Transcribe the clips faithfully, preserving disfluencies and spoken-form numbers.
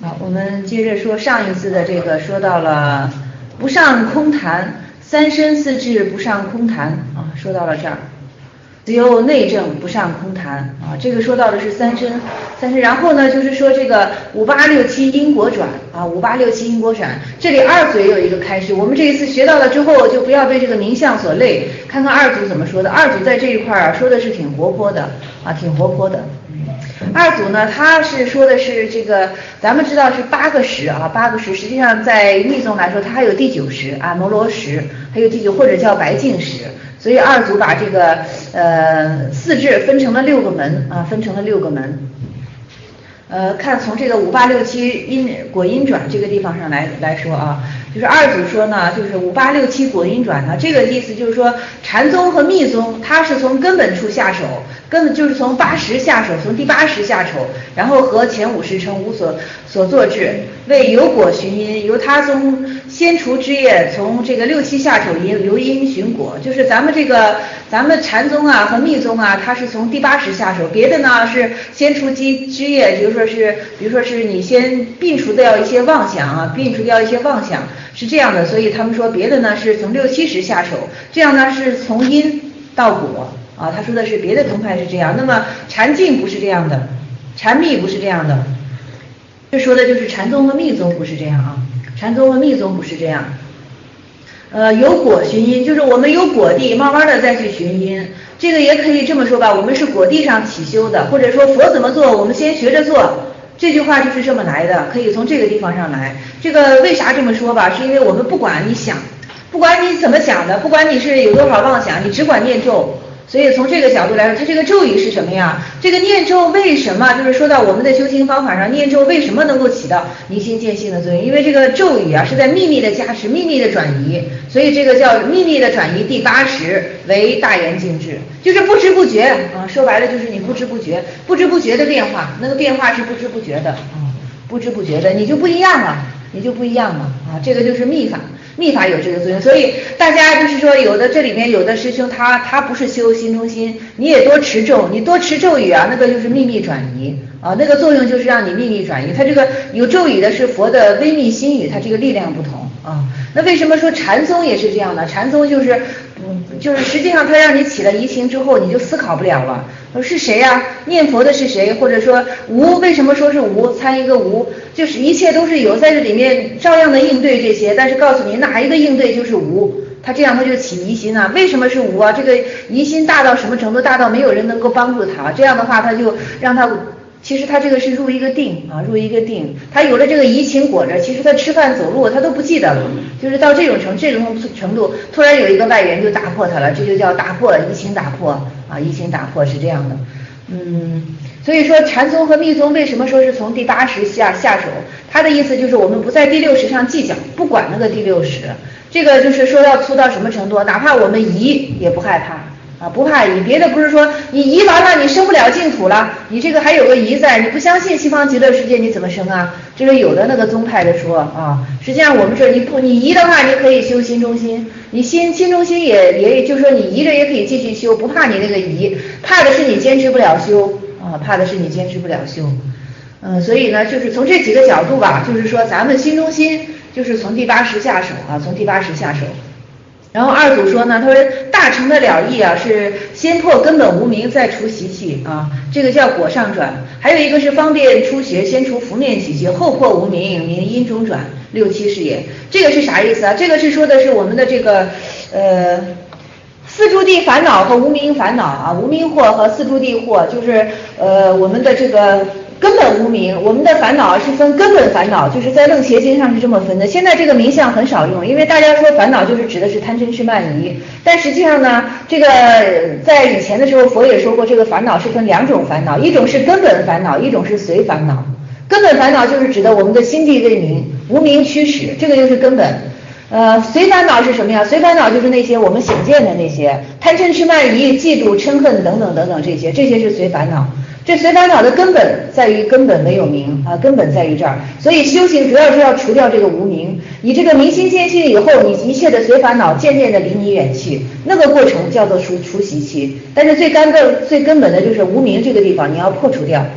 好，我们接着说上一次的这个，说到了不上空谈，三身四智不上空谈啊，说到了这儿，只有内证不上空谈啊，这个说到的是三身，三身，然后呢就是说这个五八六七因果转啊，五八六七因果转，这里二组也有一个开示，我们这一次学到了之后，就不要被这个名相所累，看看二组怎么说的，二组在这一块儿啊说的是挺活泼的啊，挺活泼的。二组呢，它是说的是这个，咱们知道是八个识啊，八个识，实际上在密宗来说，它还有第九识啊，摩罗识，还有第九或者叫白净识，所以二组把这个呃四智分成了六个门啊，分成了六个门。呃，看从这个五八六七因果因转这个地方上来来说啊，就是二组说呢，就是五八六七果因转呢，这个意思就是说禅宗和密宗，它是从根本处下手，根本就是从八识下手，从第八识下手，然后和前五识成无所所作智，为有果寻因，由他从先除枝叶，从这个六七下手因由因寻果，就是咱们这个咱们禅宗啊和密宗啊，它是从第八识下手，别的呢是先除枝枝叶，比如说是比如说是你先摒除掉一些妄想啊，摒除掉一些妄想是这样的，所以他们说别的呢是从六七识下手，这样呢是从因到果啊，他说的是别的宗派是这样，那么禅净不是这样的，禅密不是这样的，这说的就是禅宗和密宗不是这样啊，禅宗和密宗不是这样。呃，有果寻因，就是我们有果地，慢慢的再去寻因，这个也可以这么说吧，我们是果地上起修的，或者说佛怎么做，我们先学着做，这句话就是这么来的，可以从这个地方上来。这个为啥这么说吧，是因为我们不管你想，不管你怎么想的，不管你是有多少妄想，你只管念咒。所以从这个角度来说，它这个咒语是什么呀？这个念咒为什么就是说到我们的修行方法上，念咒为什么能够起到明心见性的作用？因为这个咒语啊是在秘密的加持、秘密的转移，所以这个叫秘密的转移。第八识为大圆净智，就是不知不觉啊，说白了就是你不知不觉、不知不觉的变化，那个变化是不知不觉的啊，不知不觉的，你就不一样了，你就不一样了啊，这个就是秘法。密法有这个作用，所以大家就是说，有的这里面有的师兄他他不是修心中心，你也多持咒，你多持咒语啊，那个就是秘密转移啊，那个作用就是让你秘密转移。它这个有咒语的是佛的微密心语，它这个力量不同啊。那为什么说禅宗也是这样的？禅宗就是嗯，就是实际上它让你起了疑情之后，你就思考不了了。说是谁呀、啊？念佛的是谁？或者说无？为什么说是无？参一个无，就是一切都是有，在这里面照样的应对这些，但是告诉你哪一个应对就是无，他这样他就起疑心啊。为什么是无啊？这个疑心大到什么程度？大到没有人能够帮助他，这样的话他就让他。其实他这个是入一个定啊，入一个定，他有了这个疑情裹着，其实他吃饭走路他都不记得了，就是到这种程这种程度，突然有一个外援就打破他了，这就叫打破疑情打破啊，疑情打破是这样的，嗯，所以说禅宗和密宗为什么说是从第八识下下手？他的意思就是我们不在第六识上计较，不管那个第六识，这个就是说要粗到什么程度，哪怕我们疑也不害怕。啊，不怕疑，别的不是说你疑完了你升不了净土了，你这个还有个疑在，你不相信西方极乐世界你怎么升啊？这个有的那个宗派的说啊，实际上我们这你不你疑的话，你可以修心中心，你心心中心也也就是说你疑着也可以继续修，不怕你那个疑，怕的是你坚持不了修啊，怕的是你坚持不了修，嗯，所以呢，就是从这几个角度吧，就是说咱们心中心就是从第八识下手啊，从第八识下手。然后二祖说呢，他说大成的了义啊，是先破根本无明，再除习气啊，这个叫果上转。还有一个是方便初学，先除浮面习气，后破无明，明因中转，六七是也。这个是啥意思啊？这个是说的是我们的这个呃四诸地烦恼和无明烦恼啊，无明惑和四诸地惑，就是呃我们的这个。根本无明，我们的烦恼是分根本烦恼，就是在楞邪经上是这么分的。现在这个名相很少用，因为大家说烦恼就是指的是贪嗔痴慢疑，但实际上呢，这个在以前的时候佛也说过，这个烦恼是分两种烦恼，一种是根本烦恼，一种是随烦恼。根本烦恼就是指的我们的心地未明，无明驱使，这个就是根本。呃，随烦恼是什么呀？随烦恼就是那些我们想见的那些贪嗔痴慢疑、嫉妒嗔恨等等等等这些，这些是随烦恼。这随烦恼的根本在于根本没有明啊，根本在于这儿，所以修行主要是要除掉这个无明，你这个明心见性以后，你一切的随烦恼渐渐的离你远去，那个过程叫做除除习气，但是最根本最根本的就是无明这个地方你要破除掉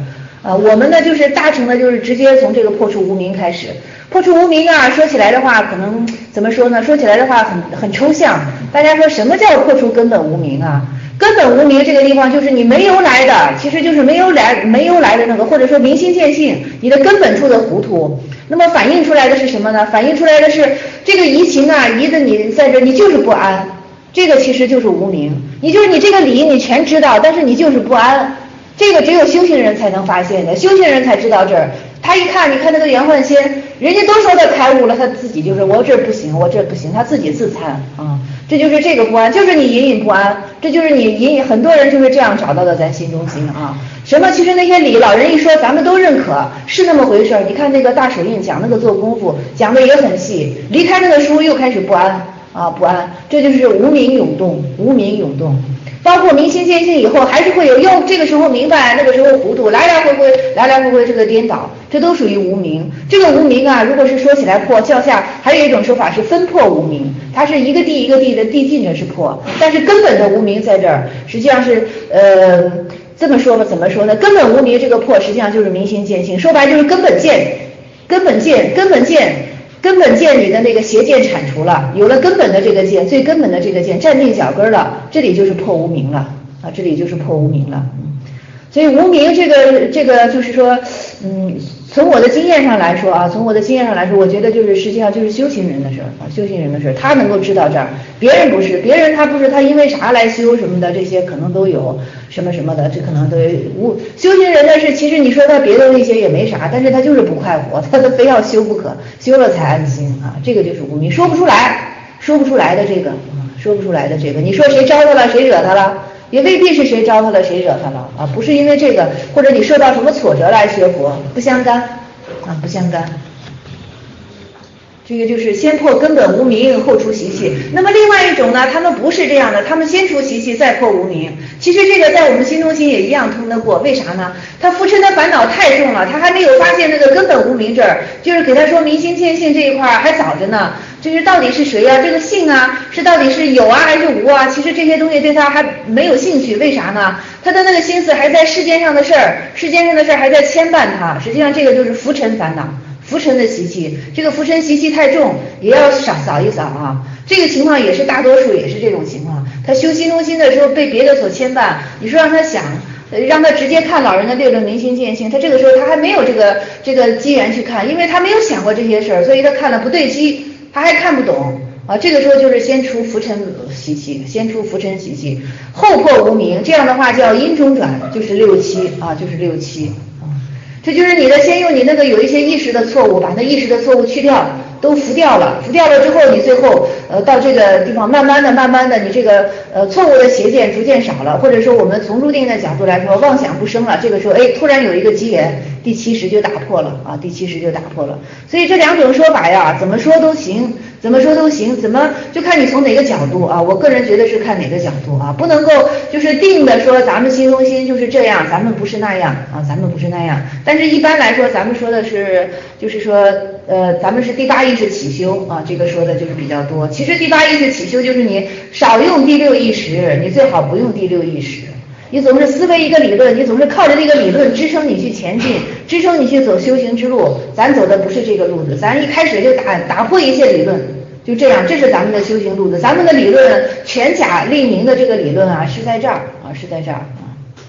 啊，我们呢就是大乘的，就是直接从这个破除无明开始。破除无明啊，说起来的话，可能怎么说呢？说起来的话很很抽象。大家说什么叫破除根本无明啊？根本无明这个地方就是你没由来的，其实就是没由来没由来的那个，或者说明心见性，你的根本处的糊涂。那么反映出来的是什么呢？反映出来的是这个疑情啊，疑的你在这，你就是不安。这个其实就是无明，你就是你这个理你全知道，但是你就是不安。这个只有修行人才能发现的，修行人才知道这儿。他一看，你看那个袁焕仙，人家都说他开悟了，他自己就是我这不行，我这不行，他自己自参啊，这就是这个不安，就是你隐隐不安，这就是你隐隐，很多人就是这样找到的咱心中心啊。什么？其实那些理，老人一说，咱们都认可，是那么回事儿。你看那个大手印讲那个做功夫，讲的也很细，离开那个书又开始不安啊，不安，这就是无明涌动，无明涌动。包括明心见性以后，还是会有哟，这个时候明白，那个时候糊涂，来来回回，来来回回这个颠倒，这都属于无明。这个无明啊，如果是说起来破，教下还有一种说法是分破无明，它是一个地一个地的递进着是破，但是根本的无明在这儿，实际上是呃这么说吧，怎么说呢？根本无明这个破，实际上就是明心见性，说白就是根本见，根本见，根本见。根本见你的那个邪见铲除了，有了根本的这个见，最根本的这个见站定脚跟了，这里就是破无明了啊，这里就是破无明了。嗯，所以无明这个这个就是说，嗯，从我的经验上来说啊，从我的经验上来说，我觉得就是实际上就是修行人的事儿啊，修行人的事儿，他能够知道这儿，别人不是，别人他不是，他因为啥来修什么的，这些可能都有什么什么的，这可能都有无修行人的是，其实你说他别的那些也没啥，但是他就是不快活，他都非要修不可，修了才安心啊，这个就是无明，说不出来，说不出来的这个啊，说不出来的这个，你说谁招他了，谁惹他了？也未必是谁招他了，谁惹他了啊！不是因为这个，或者你受到什么挫折来学佛，不相干啊，不相干。这个就是先破根本无明，后除习气。那么另外一种呢，他们不是这样的，他们先除习气，再破无明。其实这个在我们心中心也一样通得过，为啥呢？他浮沉的烦恼太重了，他还没有发现那个根本无明这儿，就是给他说明心见性这一块还早着呢。就是到底是谁呀、啊？这个性啊，是到底是有啊还是无啊？其实这些东西对他还没有兴趣，为啥呢？他的那个心思还在世间上的事儿，世间上的事儿还在牵绊他。实际上这个就是浮沉烦恼。浮沉的习气，这个浮沉习气太重，也要扫扫一扫啊。这个情况也是大多数也是这种情况。他修心中心的时候被别的所牵绊，你说让他想，让他直接看老人的六论明心见性，他这个时候他还没有这个这个机缘去看，因为他没有想过这些事儿，所以他看了不对机，他还看不懂啊。这个时候就是先除浮沉习气，先除浮沉习气，后破无明，这样的话叫因中转，就是六七啊，就是六七。这就是你的，先用你那个有一些意识的错误，把那意识的错误去掉，都浮掉了，浮掉了之后，你最后呃到这个地方，慢慢的、慢慢的，你这个呃错误的邪见逐渐少了，或者说我们从入定的角度来说，妄想不生了，这个时候哎，突然有一个机缘，第七识就打破了啊，第七识就打破了。所以这两种说法呀，怎么说都行，怎么说都行，怎么就看你从哪个角度啊。我个人觉得是看哪个角度啊，不能够就是定的说咱们心中心就是这样，咱们不是那样啊，咱们不是那样。但是一般来说，咱们说的是就是说呃，咱们是第八意识起修啊，这个说的就是比较多。其实第八意识起修就是你少用第六意识，你最好不用第六意识。你总是思维一个理论，你总是靠着这个理论支撑你去前进，支撑你去走修行之路。咱走的不是这个路子，咱一开始就打打破一切理论，就这样，这是咱们的修行路子。咱们的理论全假立明的这个理论啊，是在这儿啊，是在这儿啊。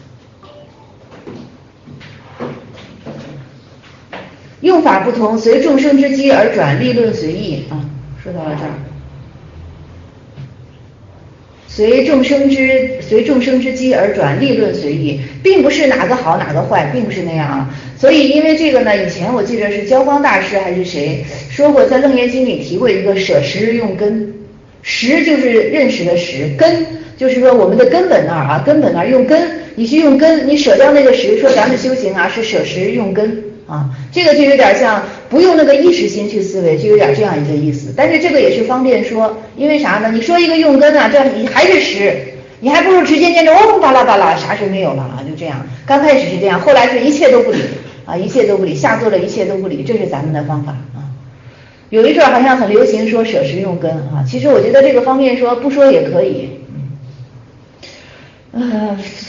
用法不同，随众生之机而转，立论随意啊。说到了这儿。随众生之随众生之机而转，立论随意，并不是哪个好哪个坏，并不是那样啊。所以因为这个呢，以前我记得是焦光大师还是谁说过，在楞严经里提过一个舍识用根，识就是认识的识，根就是说我们的根本那儿啊，根本那儿用根，你去用根，你舍掉那个识，说咱们修行啊是舍识用根。啊，这个就有点像不用那个意识心去思维，就有点这样一个意思。但是这个也是方便说，因为啥呢？你说一个用根啊，这你还是识，你还不如直接念着嗡巴拉巴拉，啥事没有了啊，就这样。刚开始是这样，后来是一切都不理啊，一切都不理，下座了一切都不理，这是咱们的方法啊。有一阵好像很流行说舍识用根啊，其实我觉得这个方面说不说也可以。呃，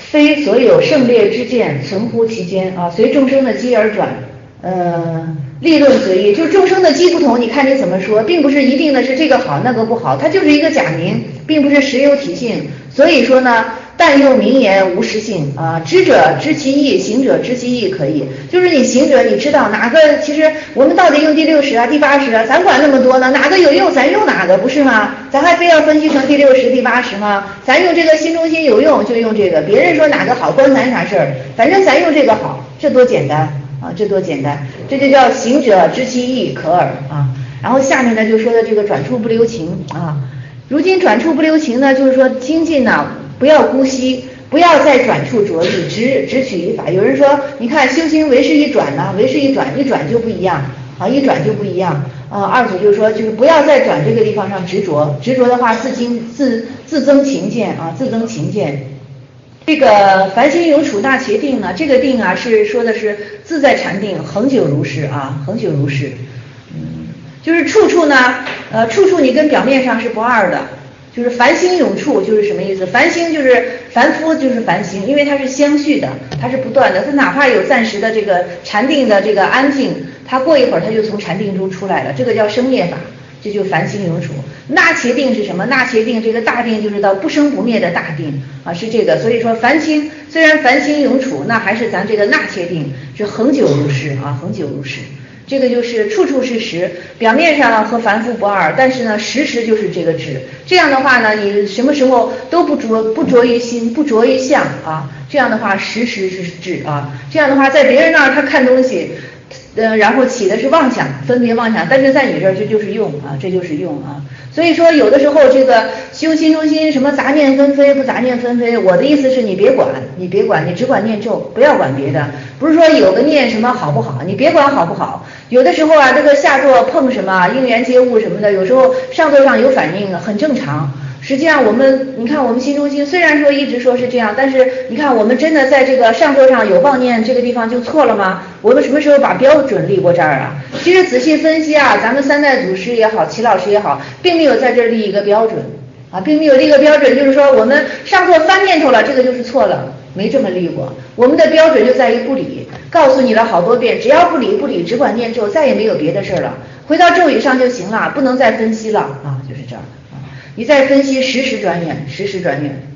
非所有胜劣之见存乎其间啊，随众生的机而转，呃，立论随意，就是众生的机不同，你看你怎么说，并不是一定的是这个好那个不好，它就是一个假名，并不是实有体性。所以说呢，但用名言无实性啊，知者知其意，行者知其意可以。就是你行者，你知道哪个，其实我们到底用第六识啊、第八识啊，咱管那么多呢，哪个有用咱用哪个，不是吗？咱还非要分析成第六识、第八识吗？咱用这个心中心有用就用这个，别人说哪个好关咱啥事儿？反正咱用这个好，这多简单啊，这多简单，这就叫行者知其意可耳啊。然后下面呢就说的这个转处不留情啊。如今转处不留情呢，就是说精进呢不要姑息，不要在转处着意，只只取一法。有人说，你看修行为是一转呢，为是一转，一转就不一样啊，一转就不一样。呃，二祖就是说，就是不要在转这个地方上执着，执着的话自经自自增勤俭啊，自增勤俭。这个凡心永处大茄定呢，这个定啊是说的是自在禅定，恒久如是啊，恒久如是。嗯，就是处处呢，呃，处处你跟表面上是不二的。就是凡心永处就是什么意思？凡心就是凡夫就是凡心，因为它是相续的，它是不断的，它哪怕有暂时的这个禅定的这个安静，它过一会儿它就从禅定中出来了，这个叫生灭法，这就凡心永处。那茄定是什么？那茄定这个大定就是到不生不灭的大定啊，是这个。所以说凡心虽然凡心永处，那还是咱这个那茄定是恒久如是啊，恒久如是。这个就是处处是实，表面上和凡夫不二，但是呢，实时就是这个智。这样的话呢，你什么时候都不着不着于心，不着于相啊。这样的话，实时是智啊。这样的话，在别人那儿他看东西，呃，然后起的是妄想，分别妄想，但是在你这儿这就是用啊，这就是用啊。所以说，有的时候这个修心中心什么杂念纷飞不杂念纷飞，我的意思是你别管，你别管，你只管念咒，不要管别的。不是说有个念什么好不好，你别管好不好。有的时候啊，这个下座碰什么应缘接物什么的，有时候上座上有反应很正常。实际上我们，你看我们心中心虽然说一直说是这样，但是你看我们真的在这个上座上有妄念这个地方就错了吗？我们什么时候把标准立过这儿啊？其实仔细分析啊，咱们三代祖师也好，齐老师也好，并没有在这儿立一个标准啊，并没有立一个标准，就是说我们上座翻念头了，这个就是错了，没这么立过。我们的标准就在于不理，告诉你了好多遍，只要不理不理，只管念咒，再也没有别的事儿了，回到咒语上就行了，不能再分析了啊，就是这样。你再分析时时转远，时时转远，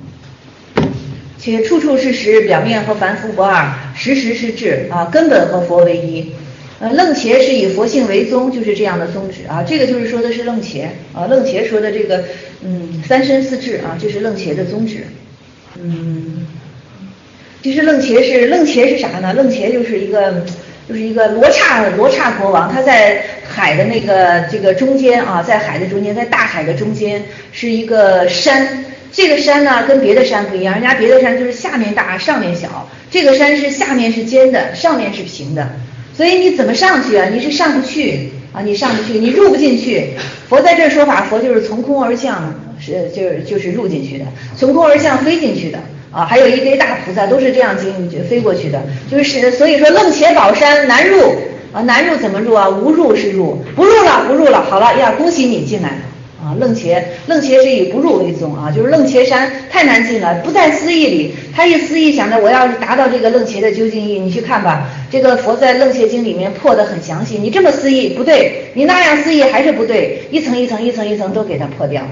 且处处是实，表面和凡夫不二，时时是智啊，根本和佛为一。呃，楞伽是以佛性为宗，就是这样的宗旨啊。这个就是说的是楞伽啊，楞伽说的这个嗯三身四智啊，这是楞伽的宗旨。嗯，其实楞伽是楞伽是啥呢？楞伽就是一个。就是一个罗刹罗刹国王，他在海的那个这个中间啊，在海的中间，在大海的中间是一个山。这个山呢跟别的山不一样，人家别的山就是下面大上面小，这个山是下面是尖的，上面是平的。所以你怎么上去啊？你是上不去啊，你上不去，你入不进去。佛在这说法，佛就是从空而降，是就是就是入进去的，从空而降飞进去的。啊，还有一堆大菩萨都是这样经飞过去的，就是所以说楞伽宝山难入啊，难入怎么入啊？无入是入，不入了不入了，好了呀，恭喜你进来了啊！楞伽楞伽是以不入为宗啊，就是楞伽山太难进了，不在思义里，他一思义想着我要是达到这个楞伽的究竟义，你去看吧，这个佛在楞伽经里面破得很详细，你这么思义不对，你那样思义还是不对，一层一层一层一层都给它破掉。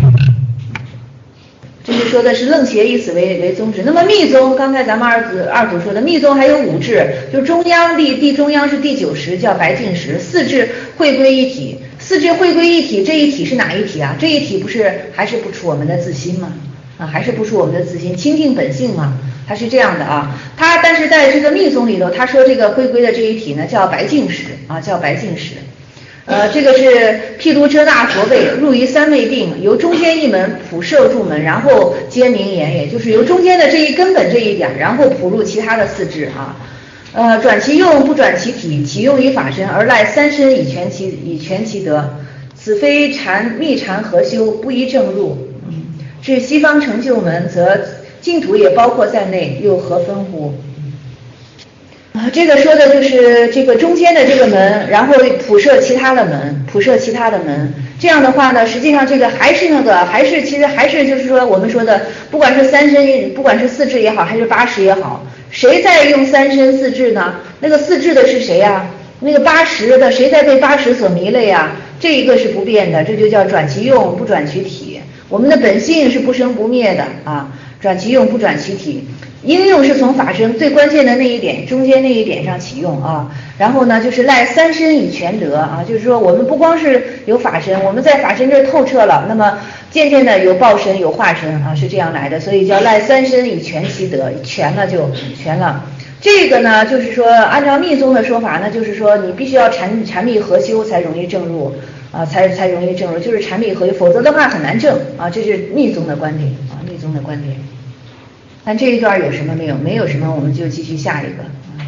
这是说的是楞伽以此为为宗旨。那么密宗，刚才咱们二祖二祖说的密宗还有五智，就中央地地中央是第九识，叫白净识，四智汇归一体。四智汇归一体，这一体是哪一体啊？这一体不是还是不出我们的自心吗？啊，还是不出我们的自心，清净本性嘛，它是这样的啊。它但是在这个密宗里头，他说这个汇归的这一体呢，叫白净识啊，叫白净识。呃，这个是毗卢遮那佛位，入于三昧定，由中间一门普摄入门，然后皆名言，也就是由中间的这一根本这一点，然后普入其他的四智啊。呃，转其用不转其体，其用于法身，而赖三身以全其以全其德。此非禅密禅合修，不宜正入。嗯，至西方成就门，则净土也包括在内，又何分乎？ 这个说的就是这个中间的这个门，然后铺设其他的门，铺设其他的门。这样的话呢，实际上这个还是那个，还是其实还是就是说我们说的，不管是三身，不管是四智也好，还是八识也好，谁在用三身四智呢？那个四智的是谁呀？那个八识的谁在被八识所迷了呀？这一个是不变的，这就叫转其用，不转其体。我们的本性是不生不灭的啊，转其用，不转其体。应用是从法身最关键的那一点，中间那一点上起用啊。然后呢，就是赖三身以全德啊，就是说我们不光是有法身，我们在法身这透彻了，那么渐渐的有报身有化身啊，是这样来的，所以叫赖三身以全其德，全了就全了。这个呢，就是说按照密宗的说法呢，就是说你必须要禅禅密合修才容易证入啊，才才容易证入，就是禅密合修，否则的话很难证啊，这是密宗的观点啊，密宗的观点。看这一段有什么没有？没有什么，我们就继续下一个。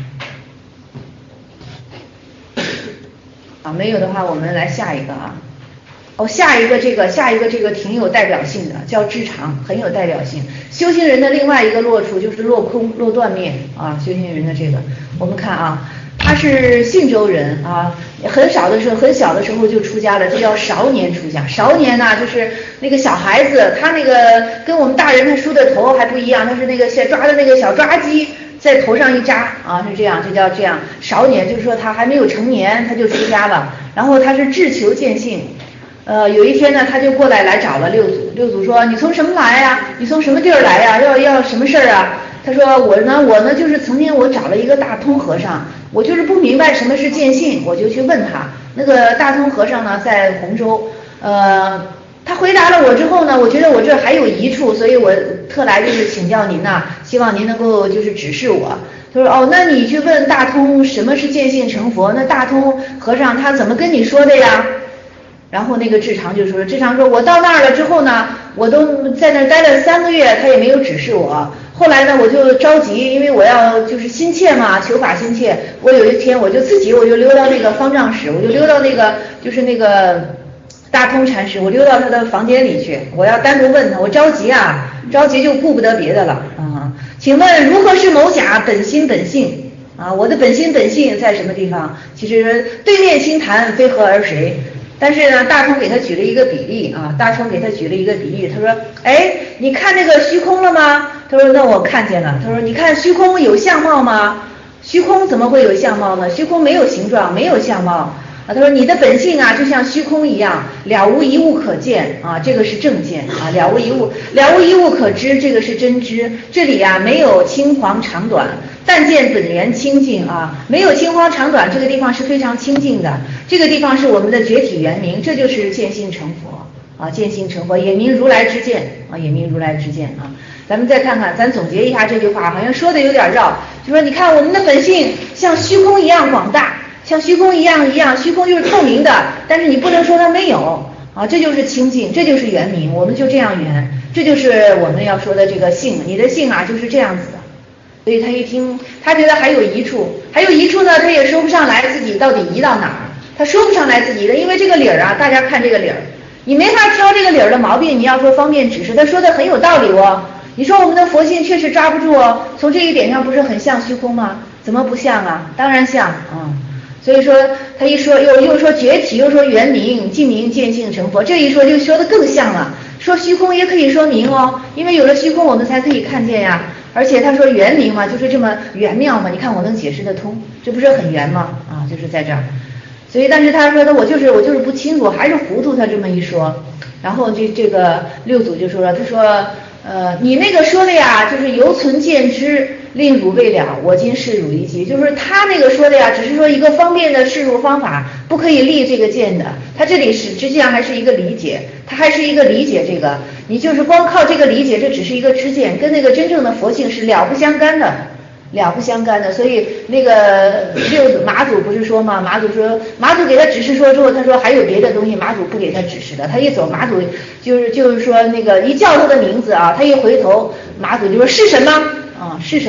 啊，没有的话，我们来下一个啊。哦，下一个这个，下一个这个挺有代表性的，叫知常，很有代表性。修行人的另外一个落处就是落空、落断灭啊。修行人的这个，我们看啊，他是信州人啊，很少的时候，很小的时候就出家了，这叫少年出家。少年呢、啊，就是那个小孩子，他那个跟我们大人他梳的头还不一样，他是那个小抓的那个小抓鸡。在头上一扎啊，是这样，这叫这样。少年就是说他还没有成年，他就出家了。然后他是志求见性，呃，有一天呢，他就过来来找了六祖。六祖说：“你从什么来呀？你从什么地儿来呀？要要什么事儿啊？”他说：“我呢，我呢就是曾经我找了一个大通和尚，我就是不明白什么是见性，我就去问他。那个大通和尚呢，在洪州，呃。”他回答了我之后呢，我觉得我这还有疑处，所以我特来就是请教您呐、啊，希望您能够就是指示我。他说哦，那你去问大通什么是见性成佛，那大通和尚他怎么跟你说的呀？然后那个智常就说，智常说我到那儿了之后呢，我都在那儿待了三个月，他也没有指示我。后来呢，我就着急，因为我要就是心切嘛，求法心切。我有一天我就自己我就溜到那个方丈室，我就溜到那个就是那个。大通禅师，我溜到他的房间里去，我要单独问他，我着急啊，着急就顾不得别的了啊。请问如何是某甲本心本性啊？我的本心本性在什么地方？其实对面轻谈，非何而谁？但是呢，大通给他举了一个比例啊，大通给他举了一个比喻，他说，哎，你看这个虚空了吗？他说，那我看见了。他说，你看虚空有相貌吗？虚空怎么会有相貌呢？虚空没有形状，没有相貌。啊，他说你的本性啊，就像虚空一样，了无一物可见啊，这个是正见啊，了无一物，了无一物可知，这个是真知。这里啊没有青黄长短，但见本源清净啊，没有青黄长短，这个地方是非常清净的，这个地方是我们的觉体原明，这就是见性成佛啊，见性成佛也名如来之见啊，也名如来之见啊。咱们再看看，咱总结一下这句话，好像说的有点绕，就说你看我们的本性像虚空一样广大。像虚空一样一样，虚空就是透明的，但是你不能说它没有啊，这就是清净，这就是圆明，我们就这样圆，这就是我们要说的这个性，你的性啊就是这样子的。所以他一听，他觉得还有疑处，还有疑处呢，他也说不上来自己到底移到哪儿，他说不上来自己的，因为这个理儿啊，大家看这个理儿，你没法挑这个理儿的毛病，你要说方便指示，他说的很有道理哦。你说我们的佛性确实抓不住哦，从这一点上不是很像虚空吗？怎么不像啊？当然像啊。嗯所以说他一说又又说觉体，又说圆明即明见性成佛，这一说就说的更像了。说虚空也可以说明哦，因为有了虚空我们才可以看见呀。而且他说圆明嘛，就是这么圆妙嘛，你看我能解释得通，这不是很圆吗？啊，就是在这儿。所以但是他说的我就是我就是不清楚，还是糊涂。他这么一说，然后这这个六祖就说了，他说呃你那个说的呀，就是犹存见知。令汝未了，我今示汝一计，就是他那个说的呀，只是说一个方便的示入方法，不可以立这个见的。他这里是实际上还是一个理解，他还是一个理解这个，你就是光靠这个理解，这只是一个知见，跟那个真正的佛性是了不相干的，了不相干的。所以那个六马祖不是说吗？马祖说，马祖给他指示说之后，他说还有别的东西，马祖不给他指示的。他一走，马祖就是就是说那个一叫他的名字啊，他一回头，马祖就说是什么？啊、嗯，是什么？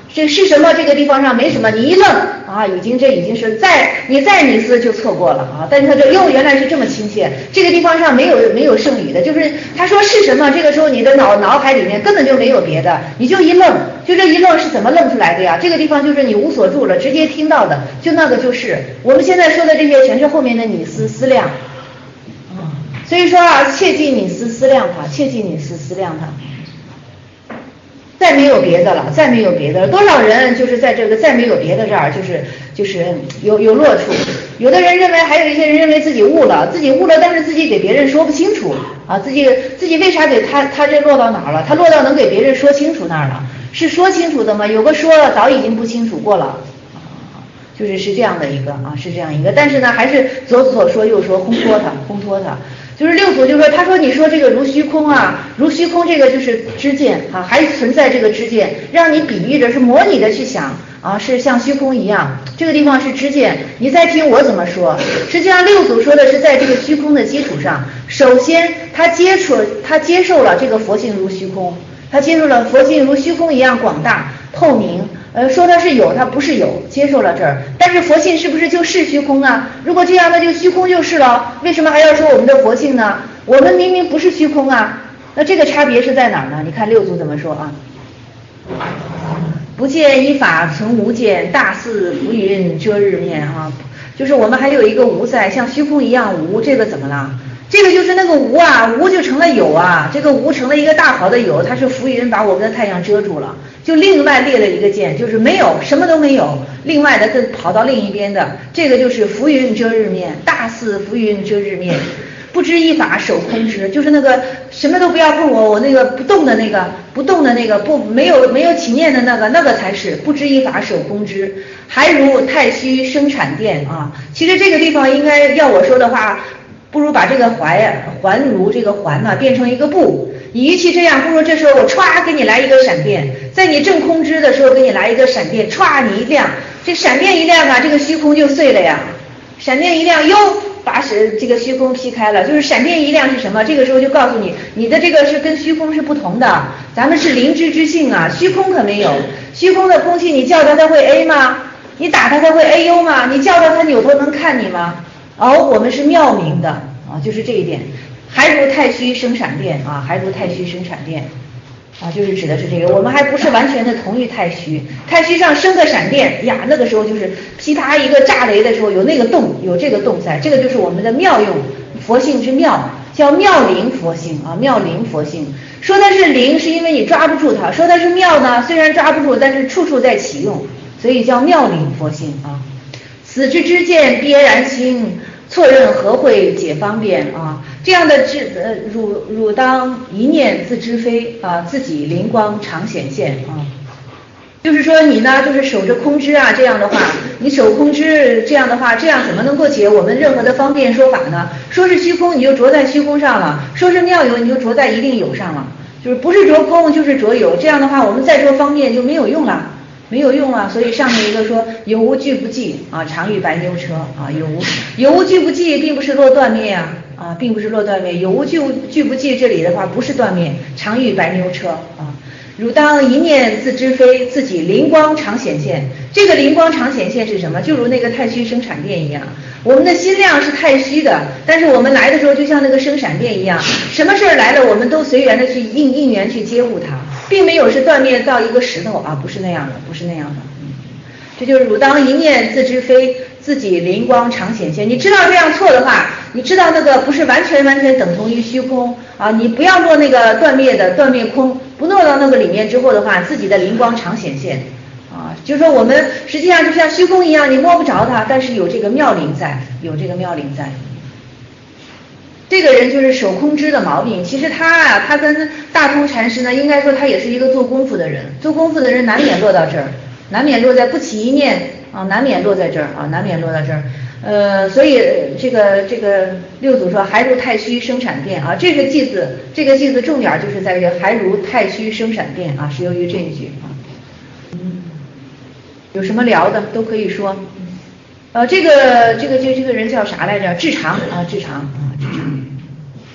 这是什么？这个地方上没什么，你一愣啊，已经这已经是再你再迷思就错过了啊。但是他这哟原来是这么亲切，这个地方上没有没有剩余的，就是他说是什么，这个时候你的脑脑海里面根本就没有别的，你就一愣，就这一愣是怎么愣出来的呀？这个地方就是你无所住了，直接听到的，就那个就是我们现在说的这些全是后面的你思思量。所以说啊，切记你思思量它，切记你思思量它。再没有别的了，再没有别的了。多少人就是在这个再没有别的这儿，就是就是有有落处。有的人认为，还有一些人认为自己悟了，自己悟了，但是自己给别人说不清楚啊，自己自己为啥给他他这落到哪儿了？他落到能给别人说清楚那儿了，是说清楚的吗？有个说了，早已经不清楚过了。就是是这样的一个啊，是这样一个，但是呢，还是左左说右说，烘托它，烘托它。就是六祖就说，他说你说这个如虚空啊，如虚空这个就是知见啊，还存在这个知见，让你比喻着是模拟的去想啊，是像虚空一样，这个地方是知见。你再听我怎么说，实际上六祖说的是在这个虚空的基础上，首先他接触他接受了这个佛性如虚空，他接受了佛性如虚空一样广大透明。呃，说它是有，它不是有，接受了这儿，但是佛性是不是就是虚空啊？如果这样，那就虚空就是了。为什么还要说我们的佛性呢？我们明明不是虚空啊，那这个差别是在哪儿呢？你看六祖怎么说啊？不见一法存无见，大似浮云遮日面啊，就是我们还有一个无在，像虚空一样无，这个怎么了？这个就是那个无啊，无就成了有啊，这个无成了一个大好的有，它是浮云把我们的太阳遮住了，就另外列了一个见，就是没有，什么都没有，另外的更跑到另一边的，这个就是浮云遮日面，大似浮云遮日面，不知一法守空之，就是那个什么都不要碰我，我那个不动的那个，不动的那个，不没有没有起念的那个，那个才是不知一法守空之，还如太虚生产电啊。其实这个地方应该要我说的话，不如把这个环环如这个环呢、啊、变成一个不，与其这样，不如这时候我歘给你来一个闪电，在你正空之的时候给你来一个闪电，歘你一亮，这闪电一亮啊，这个虚空就碎了呀。闪电一亮，哟，把这个虚空劈开了。就是闪电一亮是什么？这个时候就告诉你，你的这个是跟虚空是不同的。咱们是灵知之性啊，虚空可没有。虚空的空气，你叫它它会 A 吗？你打它它会 A U 吗？你叫它它扭头能看你吗？哦，我们是妙明的啊，就是这一点。还如太虚生闪电啊，还如太虚生闪电啊，就是指的是这个。我们还不是完全的同于太虚，太虚上生个闪电呀，那个时候就是噼啪一个炸雷的时候有那个动，有这个动在，这个就是我们的妙用，佛性之妙，叫妙灵佛性啊，妙灵佛性。说它是灵，是因为你抓不住它；说它是妙呢，虽然抓不住，但是处处在启用，所以叫妙灵佛性啊。此之知见必然心，错认何会解方便啊？这样的知呃汝汝当一念自知非啊，自己灵光常显现啊。就是说你呢，就是守着空知啊，这样的话，你守空知这样的话，这样怎么能够解我们任何的方便说法呢？说是虚空，你就着在虚空上了；说是妙有，你就着在一定有上了。就是不是着空就是着有，这样的话，我们再说方便就没有用了。没有用啊，所以上面一个说有无俱不济啊，常遇白牛车啊，有无有无俱不济，并不是落断灭啊啊，并不是落断灭，有无俱俱不济这里的话不是断灭，常遇白牛车啊。汝当一念自知非，自己灵光常显现。这个灵光常显现是什么？就如那个太虚生闪电一样，我们的心量是太虚的，但是我们来的时候就像那个生闪电一样，什么事儿来了我们都随缘的去应应缘去接悟它，并没有是断灭造一个石头啊，不是那样的，不是那样的。嗯，这就是汝当一念自知非，自己灵光常显现。你知道这样错的话，你知道那个不是完全完全等同于虚空啊，你不要落那个断灭的断灭空，不落到那个里面之后的话，自己的灵光常显现啊，就是说我们实际上就像虚空一样，你摸不着它，但是有这个妙灵在，有这个妙灵在。这个人就是守空知的毛病，其实他啊，他跟大通禅师呢，应该说他也是一个做功夫的人，做功夫的人难免落到这儿，难免落在不起一念啊，难免落在这儿啊，难免落到这儿。呃，所以这个这个六祖说还如太虚生闪电啊，这个句子这个句子重点就是在于还如太虚生闪电啊，是由于这一句啊。嗯，有什么聊的都可以说。呃，这个这个这这个人叫啥来着？智常啊，智常啊，智常。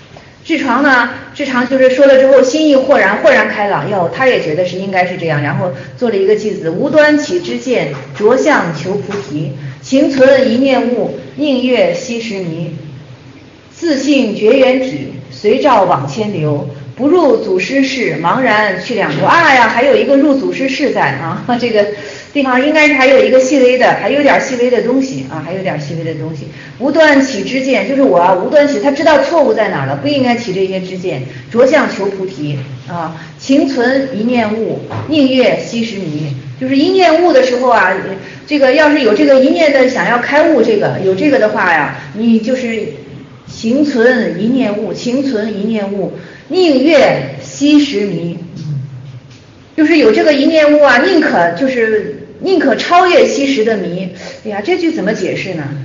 痔疮呢，痔疮就是说了之后心意豁然，豁然开朗，哟，他也觉得是应该是这样，然后做了一个句子：无端起之见，着相求菩提，情存一念悟，宁愿惜时迷。自性觉缘体，随照往千流，不入祖师室，茫然去两头。啊呀，还有一个入祖师室在啊，这个地方应该是还有一个细微的，还有点细微的东西啊，还有点细微的东西。无端起之见，就是我啊，无端起，他知道错误在哪儿了，不应该起这些之见，着相求菩提啊，情存一念悟，宁愿惜时迷。就是一念悟的时候啊，这个要是有这个一念的想要开悟，这个有这个的话呀，你就是情存一念悟，情存一念悟，宁愿惜时迷。就是有这个一念悟啊，宁可就是宁可超越惜时的迷。哎呀，这句怎么解释呢？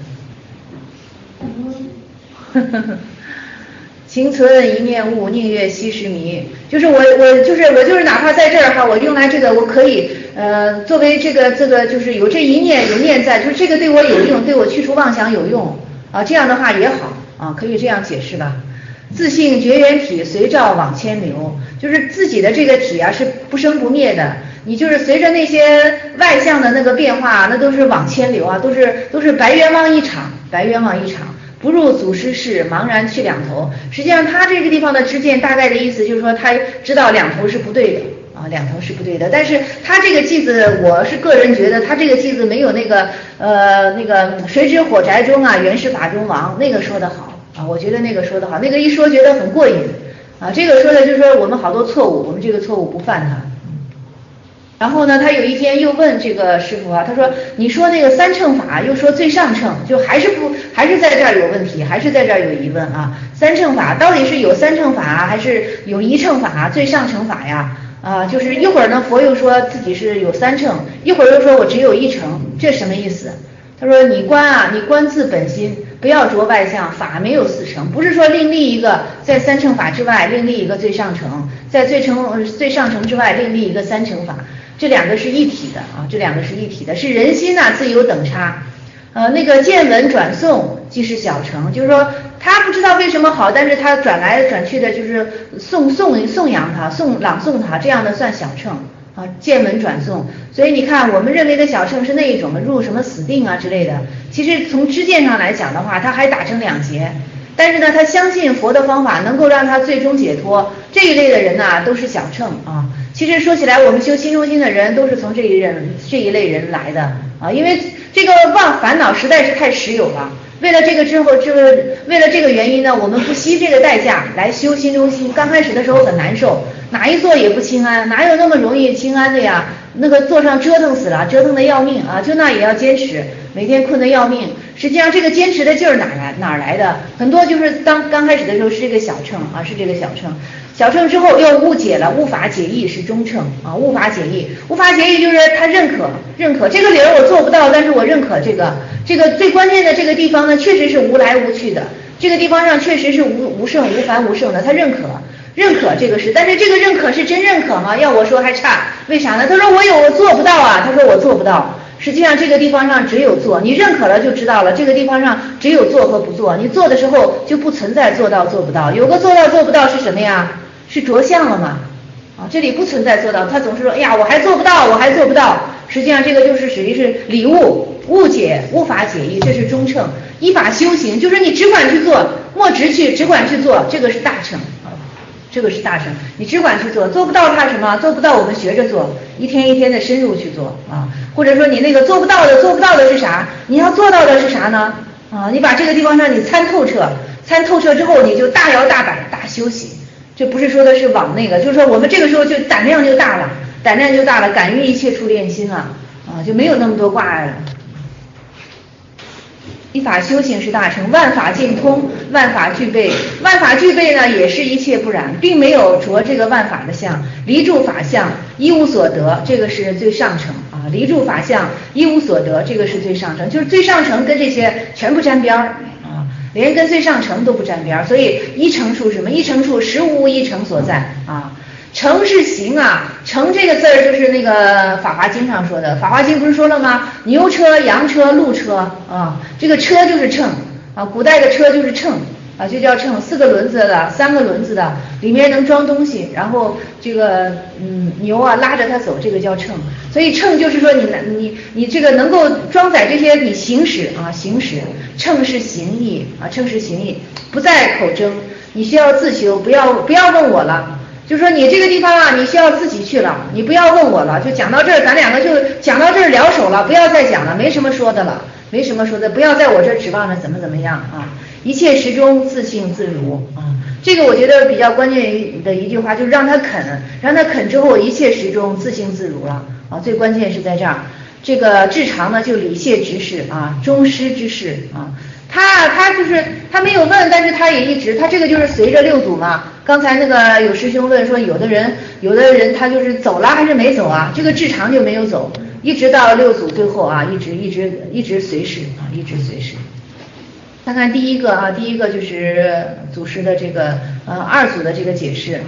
情存一念悟，宁愿惜时迷。就是我我就是我就是哪怕在这儿哈，我用来这个我可以呃作为这个这个就是有这一念有念在，就是这个对我有用，对我去除妄想有用啊，这样的话也好啊，可以这样解释吧。自性觉缘体，随照往千流，就是自己的这个体啊是不生不灭的，你就是随着那些外向的那个变化，那都是往千流啊，都是都是白冤枉一场，白冤枉一场。不入祖师室，茫然去两头。实际上他这个地方的知见大概的意思就是说他知道两头是不对的啊，两头是不对的。但是他这个句子，我是个人觉得他这个句子没有那个呃那个谁知火宅中啊，原是法中王那个说得好啊，我觉得那个说得好，那个一说觉得很过瘾啊。这个说的就是说我们好多错误，我们这个错误不犯它。然后呢，他有一天又问这个师傅啊，他说你说那个三乘法，又说最上乘，就还是不还是在这儿有问题，还是在这儿有疑问啊？三乘法到底是有三乘法啊，还是有一乘法、最上乘法呀？啊，就是一会儿呢佛又说自己是有三乘，一会儿又说我只有一乘，这什么意思？他说你观啊，你观自本心，不要着外相，法没有四乘，不是说另立一个在三乘法之外另立一个最上乘，在最乘最上乘之外另立一个三乘法。这两个是一体的啊，这两个是一体的，是人心呐、啊、自有等差。呃，那个见闻转诵即是小乘，就是说他不知道为什么好，但是他转来转去的就是颂颂颂扬他，颂朗诵他，这样的算小乘啊，见闻转诵。所以你看，我们认为的小乘是那一种入什么死定啊之类的，其实从知见上来讲的话，他还打成两截。但是呢，他相信佛的方法能够让他最终解脱，这一类的人呢、啊、都是小乘啊。其实说起来，我们修心中心的人都是从这一人这一类人来的啊，因为这个妄烦恼实在是太实有了。为了这个之后，这个为了这个原因呢，我们不惜这个代价来修心中心。刚开始的时候很难受，哪一做也不清安，哪有那么容易清安的呀？那个坐上折腾死了，折腾的要命啊！就那也要坚持，每天困得要命。实际上这个坚持的劲儿哪来哪来的？很多就是当刚开始的时候是这个小乘啊，是这个小乘。小乘之后又误解了，误法解义是中乘啊，误法解义，误法解义就是他认可认可这个理儿我做不到，但是我认可这个这个最关键的这个地方呢，确实是无来无去的，这个地方上确实是无无胜无凡无胜的，他认可认可这个是，但是这个认可是真认可吗？要我说还差，为啥呢？他说我有我做不到啊，他说我做不到。实际上这个地方上只有做，你认可了就知道了，这个地方上只有做和不做，你做的时候就不存在做到做不到，有个做到做不到是什么呀？是着相了嘛？啊，这里不存在做到，他总是说，哎呀，我还做不到，我还做不到。实际上这个就是属于是理悟、误解、无法解义，这是中乘。依法修行，就是你只管去做，莫直去，只管去做，这个是大乘啊，这个是大乘。你只管去做，做不到怕什么？做不到我们学着做，一天一天的深入去做啊。或者说你那个做不到的，做不到的是啥？你要做到的是啥呢？啊，你把这个地方上你参透彻，参透彻之后，你就大摇大摆大休息。这不是说的是往那个，就是说我们这个时候就胆量就大了，胆量就大了，敢于一切处练心了啊，就没有那么多挂碍了。依法修行是大乘，万法尽通，万法具备，万法具备呢也是一切不染，并没有着这个万法的相，离住法相，一无所得，这个是最上乘啊，离住法相，一无所得，这个是最上乘，就是最上乘跟这些全不沾边儿。连跟最上乘都不沾边，所以一乘处什么？一乘处实无一乘所在啊。乘是行啊，乘这个字儿就是那个《法华经》上说的，《法华经》不是说了吗？牛车、羊车、鹿车啊，这个车就是乘啊，古代的车就是乘啊，就叫秤，四个轮子的，三个轮子的，里面能装东西，然后这个嗯牛啊拉着它走，这个叫秤。所以秤就是说你你你这个能够装载这些你行驶啊行驶，秤是行义啊，秤是行义，不在口争，你需要自修，不要不要问我了。就说你这个地方啊，你需要自己去了，你不要问我了。就讲到这儿，咱两个就讲到这儿聊手了，不要再讲了，没什么说的了，没什么说的，不要在我这儿指望着怎么怎么样啊。一切时中自性自如啊，这个我觉得比较关键的一句话，就是让他肯，让他肯之后，一切时中自性自如了啊。最关键是在这儿，这个至常呢就礼谢之事啊，忠师之事啊。他他就是他没有问，但是他也一直，他这个就是随着六祖嘛。刚才那个有师兄问说，有的人有的人他就是走了还是没走啊？这个至常就没有走，一直到六祖最后啊，一直一直一直随侍啊，一直随侍。看看第一个啊，第一个就是祖师的这个呃二祖的这个解释。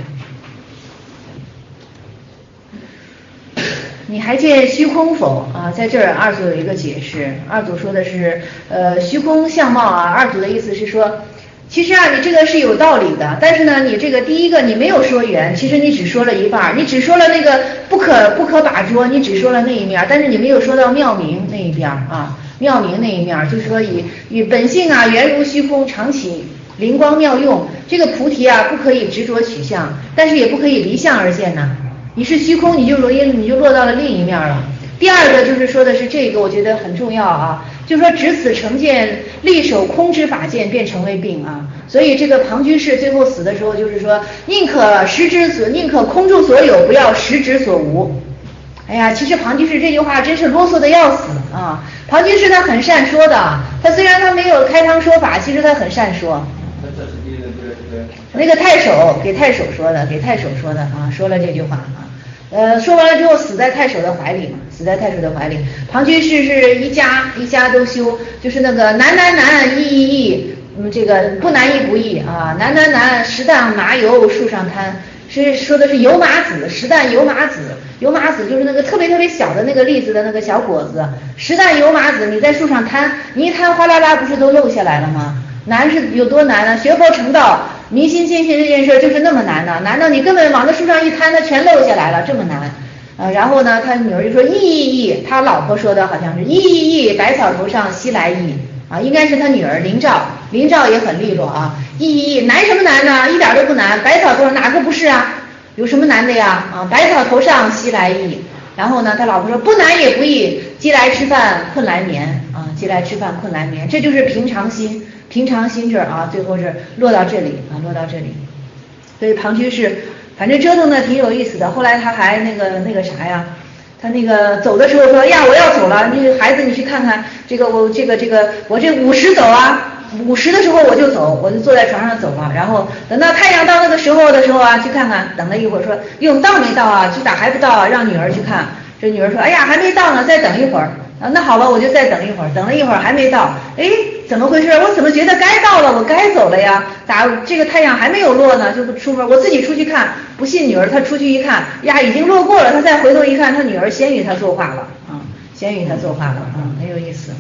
你还见虚空否啊？在这儿二祖有一个解释，二祖说的是呃虚空相貌啊。二祖的意思是说，其实啊你这个是有道理的，但是呢你这个第一个你没有说圆，其实你只说了一半，你只说了那个不可不可把捉，你只说了那一面，但是你没有说到妙明那一边啊。妙明那一面就是说以以本性啊圆如虚空，常起灵光妙用，这个菩提啊不可以执着取相，但是也不可以离相而见呐。你是虚空，你就容易你就落到了另一面了。第二个就是说的是这个，我觉得很重要啊，就是说执此成见，力守空之法见，便成为病啊。所以这个庞居士最后死的时候，就是说宁可实之所，宁可空住所有，不要实之所无。哎呀，其实庞居士这句话真是啰嗦的要死啊！庞居士他很善说的，他虽然他没有开堂说法，其实他很善说。那个太守给太守说的，给太守说的啊，说了这句话啊。呃，说完了之后死在太守的怀里嘛，死在太守的怀里。庞居士是一家一家都修，就是那个难难难，易易易，嗯，这个不难易不易啊，难难难，石旦麻油树上摊。是说的是油麻子，石旦油麻子，油麻子就是那个特别特别小的那个栗子的那个小果子，石旦油麻子，你在树上摊，你一摊哗啦啦不是都漏下来了吗？难是有多难呢？学佛成道，明心见性这件事就是那么难呢？难道你根本往那树上一摊，它全漏下来了，这么难？呃，然后呢，他女儿就说：“熠熠熠。”他老婆说的好像是“熠熠熠，百草头上西来意”啊，应该是他女儿林兆，林兆也很利落啊。熠熠熠，难什么难呢？一点都不难，百草头上哪个不是啊？有什么难的呀？啊，百草头上西来意。然后呢，他老婆说不难也不易，饥来吃饭，困来眠啊，饥来吃饭，困来眠，这就是平常心。平常心这儿啊，最后是落到这里啊，落到这里。所以庞居士反正折腾的挺有意思的。后来他还那个那个啥呀，他那个走的时候说，哎呀，我要走了，那个孩子你去看看，这个我这个这个我这午时走啊，午时的时候我就走，我就坐在床上走了。然后等到太阳到那个时候的时候啊，去看看，等了一会儿说，哟，到没到啊？这咋还不到啊？让女儿去看。这女儿说，哎呀，还没到呢，再等一会儿。啊，那好吧，我就再等一会儿，等了一会儿还没到，哎，怎么回事？我怎么觉得该到了，我该走了呀？咋这个太阳还没有落呢？就不出门，我自己出去看，不信女儿她出去一看，呀，已经落过了，她再回头一看，她女儿先与她作画了啊，先与她作画了啊，很有意思。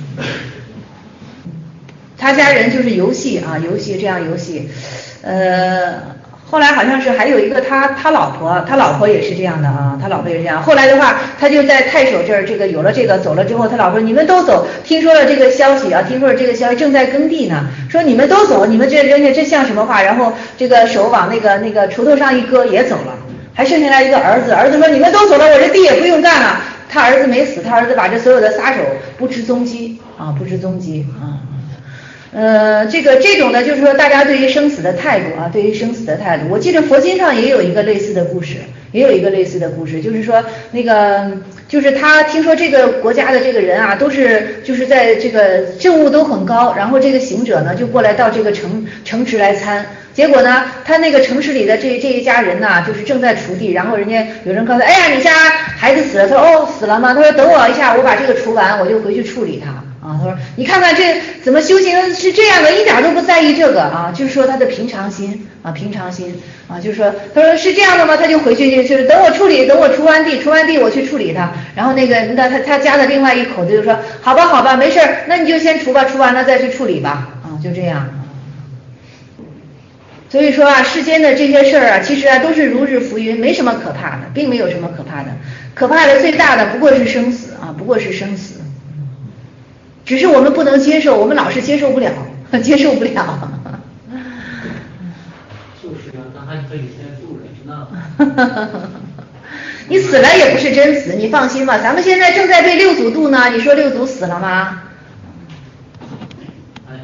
他家人就是游戏啊，游戏这样游戏，呃。后来好像是还有一个他他老婆，他老婆也是这样的啊，他老婆也是这样。后来的话，他就在太守这儿，这个有了这个走了之后，他老婆说你们都走，听说了这个消息啊，听说了这个消息正在耕地呢，说你们都走，你们这人家这像什么话？然后这个手往那个那个锄头上一搁也走了，还剩下来一个儿子，儿子说你们都走了，我这地也不用干了。他儿子没死，他儿子把这所有的撒手不知踪迹啊，不知踪迹啊。呃，这个这种呢，就是说大家对于生死的态度啊，对于生死的态度，我记得佛经上也有一个类似的故事，也有一个类似的故事，就是说那个就是他听说这个国家的这个人啊，都是就是在这个政务都很高，然后这个行者呢就过来到这个城城池来参，结果呢，他那个城市里的这这一家人呢，就是正在锄地，然后人家有人告诉他，哎呀，你家孩子死了，他说哦死了吗？他说等我一下，我把这个锄完，我就回去处理他。啊，他说你看看这怎么修行是这样的，一点都不在意这个啊，就是说他的平常心啊，平常心啊，就是说他说是这样的吗？他就回去就是等我处理，等我锄完地，锄完地我去处理他。然后那个那他他家的另外一口子就说好吧好吧没事儿，那你就先锄吧，锄完了再去处理吧啊，就这样。 所以说啊，世间的这些事儿啊，其实啊都是如日浮云，没什么可怕的，并没有什么可怕的。可怕的最大的不过是生死啊，不过是生死。只是我们不能接受，我们老是接受不了，接受不了。 就是啊，咱还可以先渡人呢。 你死了也不是真死，你放心吧，咱们现在正在被六祖渡呢，你说六祖死了吗？ 哎呀，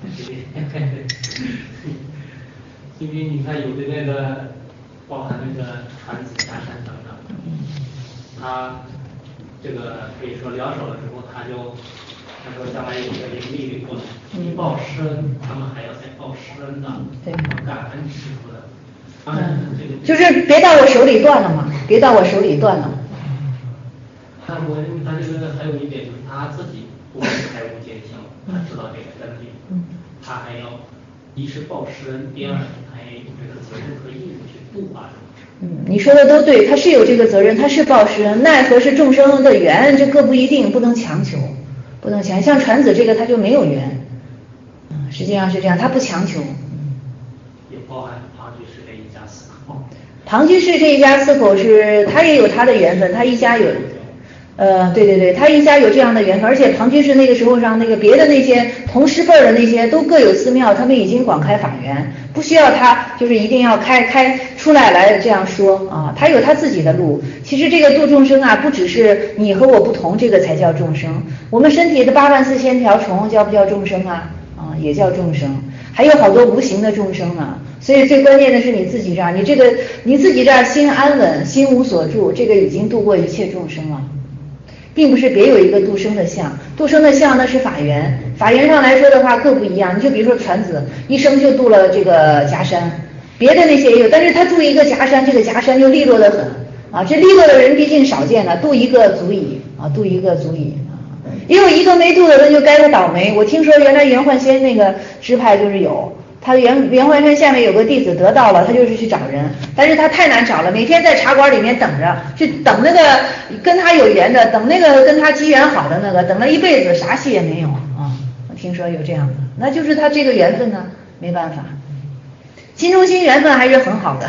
因为你看有的那个包含那个传子下山等等，他这个可以说两手了之后，他就他说将来有一个灵力的过来，你报师恩，他们还要再报师恩呢， 对， 感恩师傅的。 嗯，就是别到我手里断了嘛，别到我手里断了。 他我他这个还有一点就是他自己不是开悟见性，他知道这个真理，他还要一是报师恩，第二他也有这个责任和义务去度化众生。 嗯，你说的都对，他是有这个责任，他是报师恩，奈何是众生的缘，这各不一定，不能强求，不能强。像传子这个他就没有缘，嗯，实际上是这样，他不强求。 也包含庞居士这一家四口。 庞居士这一家四口是，他也有他的缘分，他一家有，呃，对对对，他一家有这样的缘分，而且庞居士那个时候上那个别的那些同师辈儿的那些都各有寺庙，他们已经广开法源，不需要他就是一定要开开出来来这样说啊，他有他自己的路。其实这个度众生啊，不只是你和我不同，这个才叫众生。我们身体的八万四千条虫叫不叫众生啊？啊，也叫众生。还有好多无形的众生呢，所以最关键的是你自己这儿，你这个你自己这儿心安稳，心无所住，这个已经度过一切众生了，并不是别有一个度生的相，度生的相那是法缘，法缘上来说的话各不一样。你就比如说传子一生就度了这个夹山，别的那些也有，但是他度一个夹山，这个夹山就利落得很啊，这利落的人毕竟少见了，度一个足矣啊，度一个足矣。也有一个没度的，那就该他倒霉。我听说原来袁焕先那个支派就是有，他袁袁焕先下面有个弟子得到了，他就是去找人，但是他太难找了，每天在茶馆里面等着，去等那个跟他有缘的，等那个跟他机缘好的那个，等了一辈子啥戏也没有啊。我听说有这样的，那就是他这个缘分呢，没办法，心中心缘分还是很好的。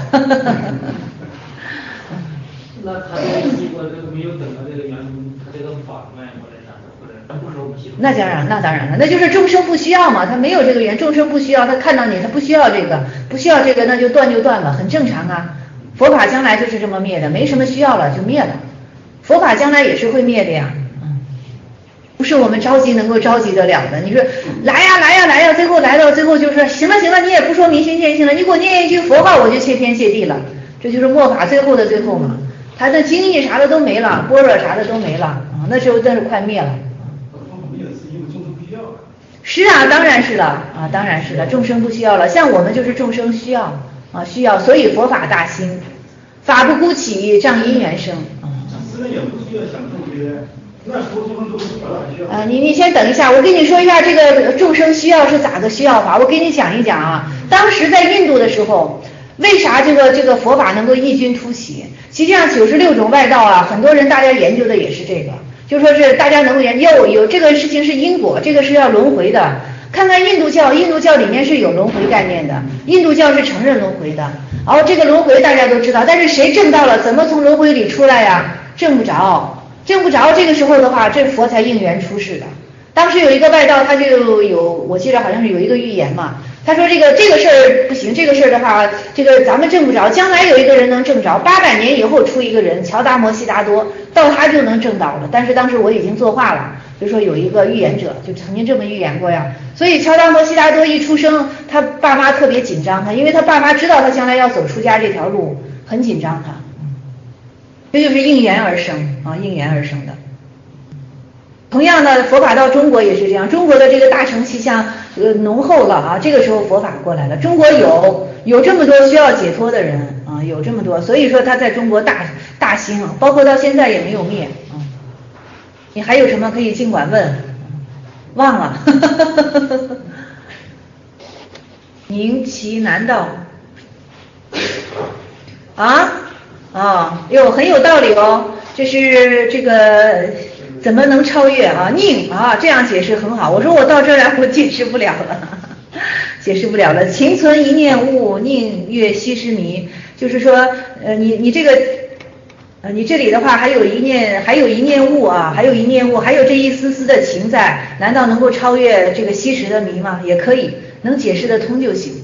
那他这个如果这个没有等到这个缘分，他这个法脉或者啥的，或者不说不行。 那当然，那当然了，那就是众生不需要嘛，他没有这个缘，众生不需要，他看到你，他不需要这个，不需要这个，那就断就断了，很正常啊。佛法将来就是这么灭的，没什么需要了就灭了，佛法将来也是会灭的呀，嗯，不是我们着急能够着急得了的。你说来呀来呀来呀，最后来到最后就说行了行了，你也不说明心见性了，你给我念一句佛号，我就谢天谢地了，这就是末法最后的最后嘛。他的经义啥的都没了，般若啥的都没了啊，那时候真是快灭了。是啊，当然是了啊，当然是了，众生不需要了，像我们就是众生需要啊，需要，所以佛法大兴，法不孤起，仗因缘生啊。 私人也不需要想这些，那时候众生都是佛法需要。 啊，你你先等一下，我跟你说一下这个众生需要是咋个需要法，我给你讲一讲啊。当时在印度的时候。为啥这个这个佛法能够异军突起？实际上九十六种外道啊，很多人大家研究的也是这个，就说是大家能够研究有有这个事情是因果，这个是要轮回的。看看印度教，印度教里面是有轮回概念的，印度教是承认轮回的。然后这个轮回大家都知道，但是谁证到了，怎么从轮回里出来呀？证不着，证不着。这个时候的话，这佛才应缘出世的。当时有一个外道，他就有，我记得好像是有一个预言嘛。他说这个这个事儿不行，这个事儿的话，这个咱们证不着，将来有一个人能证着，八百年以后出一个人，乔达摩悉达多，到他就能证到了。但是当时我已经作画了，就说有一个预言者就曾经这么预言过呀。所以乔达摩悉达多一出生，他爸妈特别紧张他，因为他爸妈知道他将来要走出家这条路，很紧张他。这就是应缘而生啊，应缘而生的。同样的，佛法到中国也是这样，中国的这个大乘气象呃浓厚了啊，这个时候佛法过来了，中国有有这么多需要解脱的人啊，有这么多，所以说他在中国大大兴啊，包括到现在也没有灭啊。你还有什么可以尽管问？忘了，宁其难道啊啊哟，很有道理哦，这是这个。怎么能超越啊？宁啊，这样解释很好。我说我到这儿来，我解释不了了。 解释不了了。情存一念物，宁越西施迷，就是说，呃，你你这个。呃，你这里的话还有一念，还有一念物啊，还有一念物，还有这一丝丝的情在，难道能够超越这个吸食的迷吗？也可以，能解释得通就行。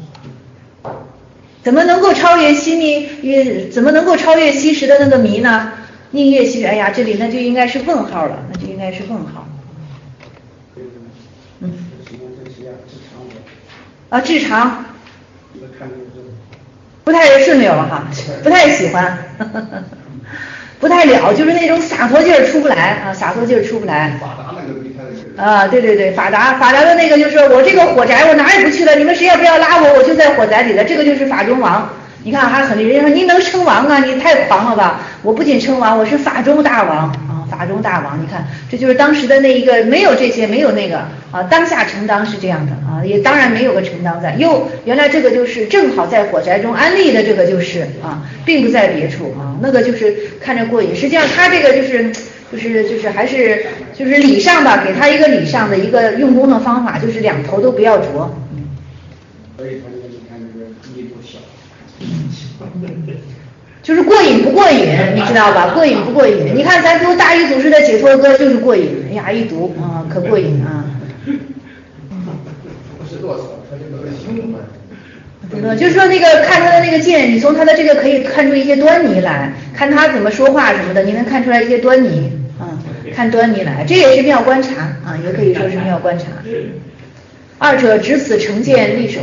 怎么能够超越吸迷？也怎么能够超越吸食的那个迷呢？宁越吸食，哎呀，这里那就应该是问号了，那就应该是问号。嗯。啊，至长。不太顺溜了哈，不太喜欢。不太了，就是那种洒脱劲儿出不来啊，洒脱劲儿出不来。 法达那个比他那个。 啊，对对对，法达法达的那个就是我这个火宅我哪也不去了，你们谁也不要拉我，我就在火宅里了，这个就是法中王。你看还很，人家说您能称王啊，你太狂了吧？我不仅称王，我是法中大王啊，法中大王。你看，这就是当时的那一个没有这些，没有那个啊，当下承当是这样的啊，也当然没有个承当在。哟，原来这个就是正好在火宅中安利的，这个就是啊，并不在别处啊，那个就是看着过瘾。实际上他这个就是就是就是还是就是礼上吧，给他一个礼上的一个用功的方法，就是两头都不要着。嗯。 所以他这个你看这个力度小。 就是过瘾不过瘾，你知道吧？过瘾不过瘾？你看咱读大禹祖师的解脱歌就是过瘾，哎呀一读啊、嗯、可过瘾啊。 不是多少，他这个胸嘛。 呃，就是说那个看他的那个剑，你从他的这个可以看出一些端倪来，看他怎么说话什么的，你能看出来一些端倪啊、嗯，看端倪来，这也是妙观察啊，也可以说是妙观察。二者只此成见利手。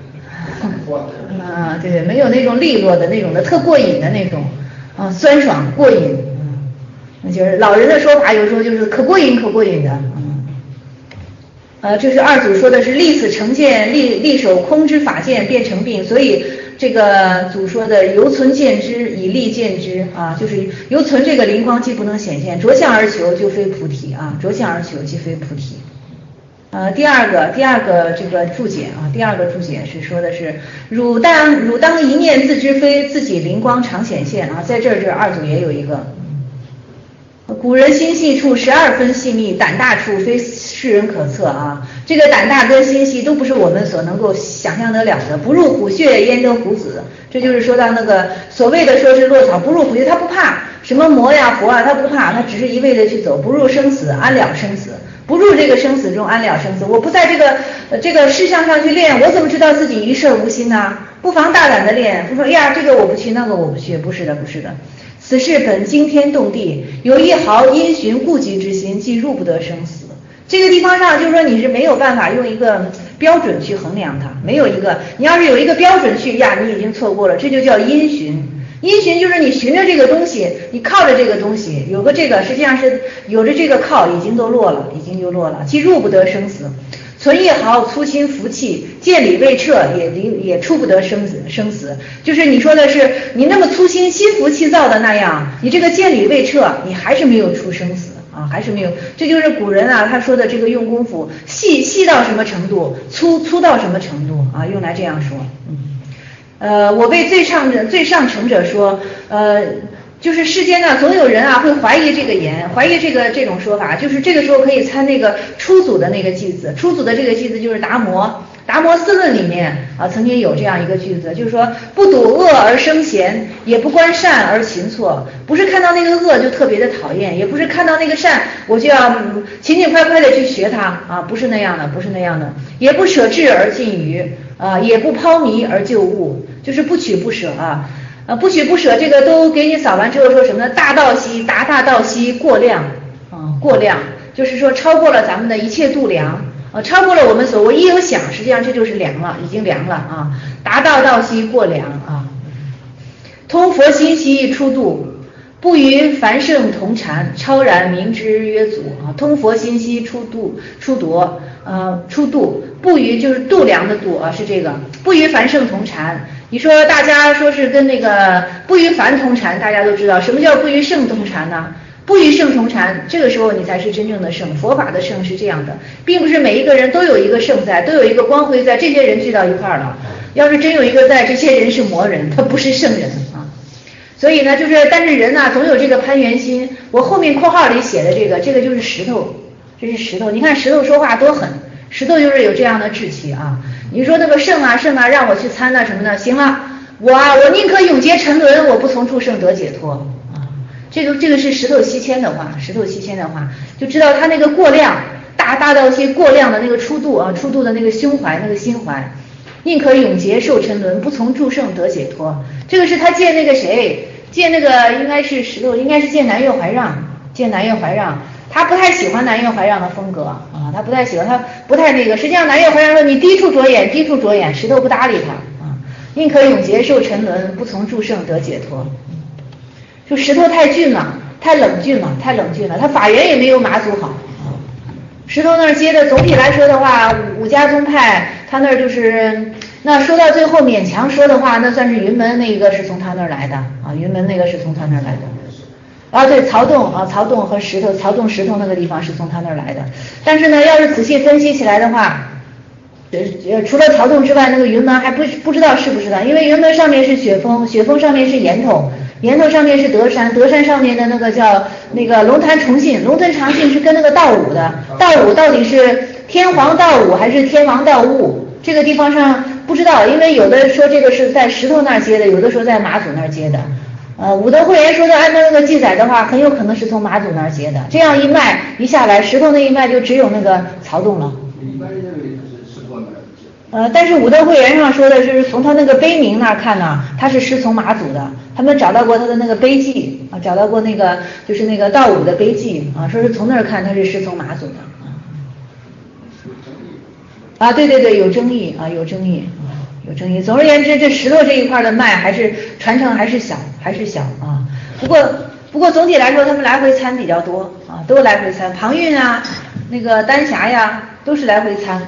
啊，对对，没有那种利落的那种的，特过瘾的那种，啊，酸爽过瘾，嗯，那就是老人的说法，有时候就是可过瘾可过瘾的，嗯，呃，这是二祖说的是立此成见，立立守空之法见变成病，所以这个祖说的犹存见之，以立见之，啊，就是犹存这个灵光既不能显现，着相而求就非菩提啊，着相而求即非菩提。呃，第二个第二个这个注解啊，第二个注解是说的是汝当汝当一念自知非，自己灵光常显现啊，在这儿这二祖也有一个。古人心细处十二分细密，胆大处非世人可测啊。这个胆大跟心细都不是我们所能够想象得了的。不入虎穴焉得虎子，这就是说到那个所谓的说是落草不入虎穴，他不怕什么魔呀佛啊，他不怕，他只是一味的去走，不入生死安了生死。不入这个生死中安了生死，我不在这个、呃、这个事项上去练，我怎么知道自己一事无心呢？不妨大胆的练，不说哎呀这个我不去，那个我不去，不是的不是的。此事本惊天动地，有一毫因循顾及之心，即入不得生死。这个地方上就是说你是没有办法用一个标准去衡量它，没有一个，你要是有一个标准去呀，你已经错过了，这就叫因循。因循就是你循着这个东西，你靠着这个东西，有个这个实际上是有着这个靠，已经都落了，已经就落了，即入不得生死。存一毫粗心福气，见理未彻，也也出不得生死生死。就是你说的是你那么粗心心浮气躁的那样，你这个见理未彻，你还是没有出生死啊，还是没有。这就是古人啊他说的这个用功夫细细到什么程度，粗粗到什么程度啊，用来这样说。嗯。呃，我为最上者最上乘者说，呃，就是世间呢，总有人啊会怀疑这个言，怀疑这个这种说法，就是这个时候可以参那个初祖的那个句子，初祖的这个句子就是达摩，达摩四论里面啊曾经有这样一个句子，就是说不睹恶而生嫌，也不观善而行错，不是看到那个恶就特别的讨厌，也不是看到那个善我就要嗯、勤勤快快的去学它啊，不是那样的，不是那样的，也不舍智而近愚。啊，也不抛迷而就悟，就是不取不舍啊，呃，不取不舍这个都给你扫完之后说什么呢？大道兮达大道兮过量啊，过量就是说超过了咱们的一切度量啊，超过了我们所谓一有想，实际上这就是量了，已经量了啊，达到道兮过量啊，通佛心兮出度。不与凡圣同禅，超然明之曰祖啊！通佛心兮出度出夺，呃，出度不与就是度量的度啊，是这个不与凡圣同禅。你说大家说是跟那个不与凡同禅，大家都知道什么叫不与圣同禅呢？不与圣同禅，这个时候你才是真正的圣。佛法的圣是这样的，并不是每一个人都有一个圣在，都有一个光辉在，这些人聚到一块儿了。要是真有一个在，这些人是魔人，他不是圣人啊。所以呢，就是但是人呢、啊，总有这个攀缘心。我后面括号里写的这个，这个就是石头，这是石头。你看石头说话多狠，石头就是有这样的志气啊。 你说那个圣啊圣啊，让我去参那什么呢？行了，我啊我宁可永结沉沦，我不从诸圣得解脱啊。这个这个是石头西迁的话，石头西迁的话，就知道他那个过量大大到些过量的那个初度啊，初度的那个胸怀那个心怀，宁可永劫受沉沦，不从诸圣得解脱。这个是他借那个谁，借那个应该是石头，应该是借南岳怀让，借南岳怀让。他不太喜欢南岳怀让的风格啊，他不太喜欢，他不太那个。实际上南岳怀让说你低处着眼，低处着眼，石头不搭理他啊。宁可永劫受沉沦，不从诸圣得解脱。就石头太峻了，太冷峻了，太冷峻了，他法源也没有马祖好。石头那儿接的，总体来说的话，五家宗派他那儿就是，那说到最后勉强说的话，那算是云门那个是从他那儿来的啊，云门那个是从他那儿来的。啊，对，曹洞啊，曹洞和石头，曹洞石头那个地方是从他那儿来的。但是呢，要是仔细分析起来的话，呃，除了曹洞之外，那个云门还不不知道是不是的，因为云门上面是雪峰，雪峰上面是岩头，岩头上面是德山，德山上面的那个叫那个龙潭崇信，龙潭崇信是跟那个道武的，道武到底是天皇道武还是天王道武？这个地方上不知道，因为有的说这个是在石头那儿接的，有的说在马祖那儿接的。呃，武德会员说的按照那个记载的话，很有可能是从马祖那儿接的。这样一脉一下来，石头那一脉就只有那个曹洞了。一般认为它是石头那儿接。呃，但是武德会员上说的是从他那个碑铭那儿看呢，他是师从马祖的。他们找到过他的那个碑记啊，找到过那个就是那个道武的碑记啊，说是从那儿看他是师从马祖的。啊，对对对，有争议啊，有争议。有争议。总而言之，这石头这一块的脉还是传承还是小，还是小啊。不过不过总体来说，他们来回参比较多啊，都来回参。庞蕴啊，那个丹霞呀，都是来回参。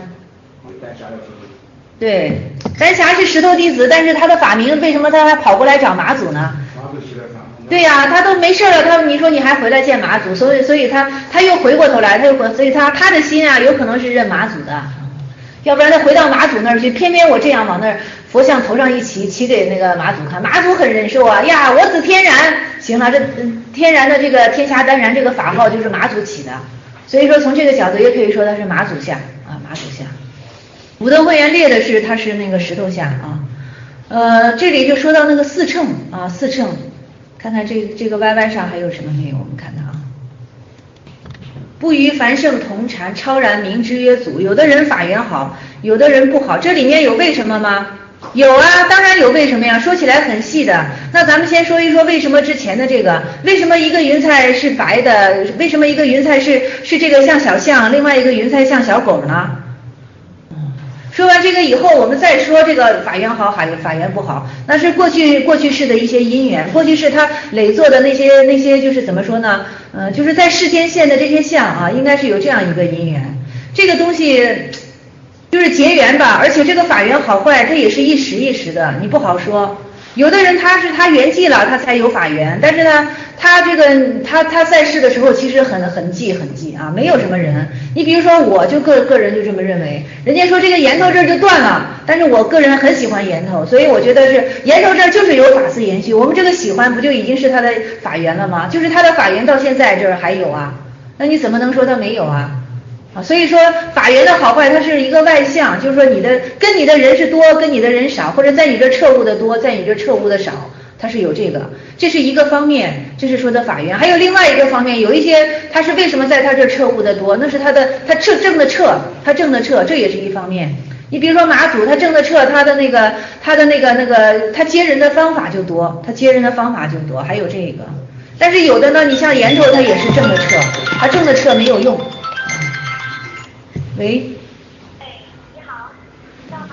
对，丹霞是石头弟子，但是他的法名为什么他还跑过来找马祖呢？对呀、啊，他都没事了，他你说你还回来见马祖，所以所以他他又回过头来，他又回，所以他他的心啊，有可能是认马祖的。要不然他回到马祖那儿去，偏偏我这样往那儿佛像头上一骑，骑给那个马祖看，马祖很忍受啊呀，我子天然，行了，这天然的这个天下丹然这个法号就是马祖起的，所以说从这个角度也可以说他是马祖像啊，马祖像。武德会员列的是他是那个石头像啊，呃，这里就说到那个四乘啊，四乘，看看这这个歪歪上还有什么没有？我们看看啊。不与凡圣同禅，超然明之曰祖。有的人法缘好，有的人不好，这里面有为什么吗？有啊，当然有为什么呀，说起来很细的。那咱们先说一说为什么之前的这个，为什么一个云彩是白的，为什么一个云彩是是这个像小象，另外一个云彩像小狗呢？说完这个以后，我们再说这个法缘好，法法缘不好，那是过去过去世的一些因缘，过去世他累做的那些那些就是怎么说呢？呃，就是在世间现的这些相啊，应该是有这样一个因缘。这个东西就是结缘吧，而且这个法缘好坏，它也是一时一时的，你不好说。有的人他是他圆寂了，他才有法缘，但是呢，他这个他他在世的时候其实很很寂很寂啊，没有什么人。你比如说，我就个个人就这么认为，人家说这个岩头这儿就断了，但是我个人很喜欢岩头，所以我觉得是岩头这儿就是有法丝延续。我们这个喜欢不就已经是他的法缘了吗？就是他的法缘到现在这儿还有啊，那你怎么能说他没有啊？啊，所以说法缘的好坏，它是一个外向，就是说你的跟你的人是多，跟你的人少，或者在你这彻悟的多，在你这彻悟的少，它是有这个，这是一个方面，这是说的法缘。还有另外一个方面，有一些他是为什么在他这彻悟的多，那是他的他彻正的彻，他正的彻，这也是一方面。你比如说马祖，他正的彻，他的那个他的那个那个他接人的方法就多，他接人的方法就多，还有这个。但是有的呢，你像岩头，他也是正的彻，他正的彻没有用。喂， 哎，你好，知道吗？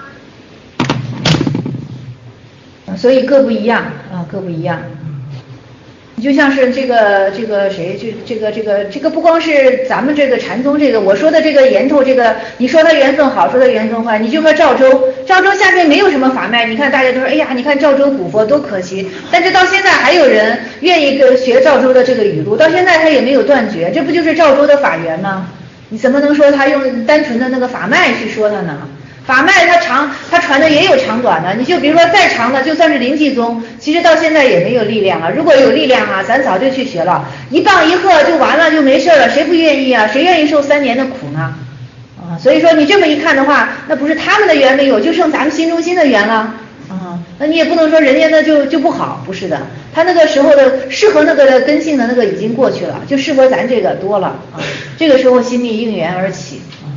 所以各不一样啊，各不一样。就像是这个这个谁，这这个这个这个不光是咱们这个禅宗这个，我说的这个岩头这个，你说它缘分好，说它缘分坏，你就说赵州，赵州下面没有什么法脉，你看大家都说，哎呀，你看赵州古佛多可惜，但是到现在还有人愿意学赵州的这个语录，到现在他也没有断绝，这不就是赵州的法缘吗？你怎么能说他用单纯的那个法脉去说他呢？法脉它长，它传的也有长短的。你就比如说再长的，就算是灵济宗，其实到现在也没有力量啊。如果有力量啊，咱早就去学了，一棒一喝就完了，就没事了。谁不愿意啊？谁愿意受三年的苦呢？啊， 啊，所以说你这么一看的话，那不是他们的缘没有，就剩咱们心中心的缘了。啊，那你也不能说人家那就就不好，不是的，他那个时候的适合那个根性的那个已经过去了，就适合咱这个多了啊。这个时候心力应缘而起啊。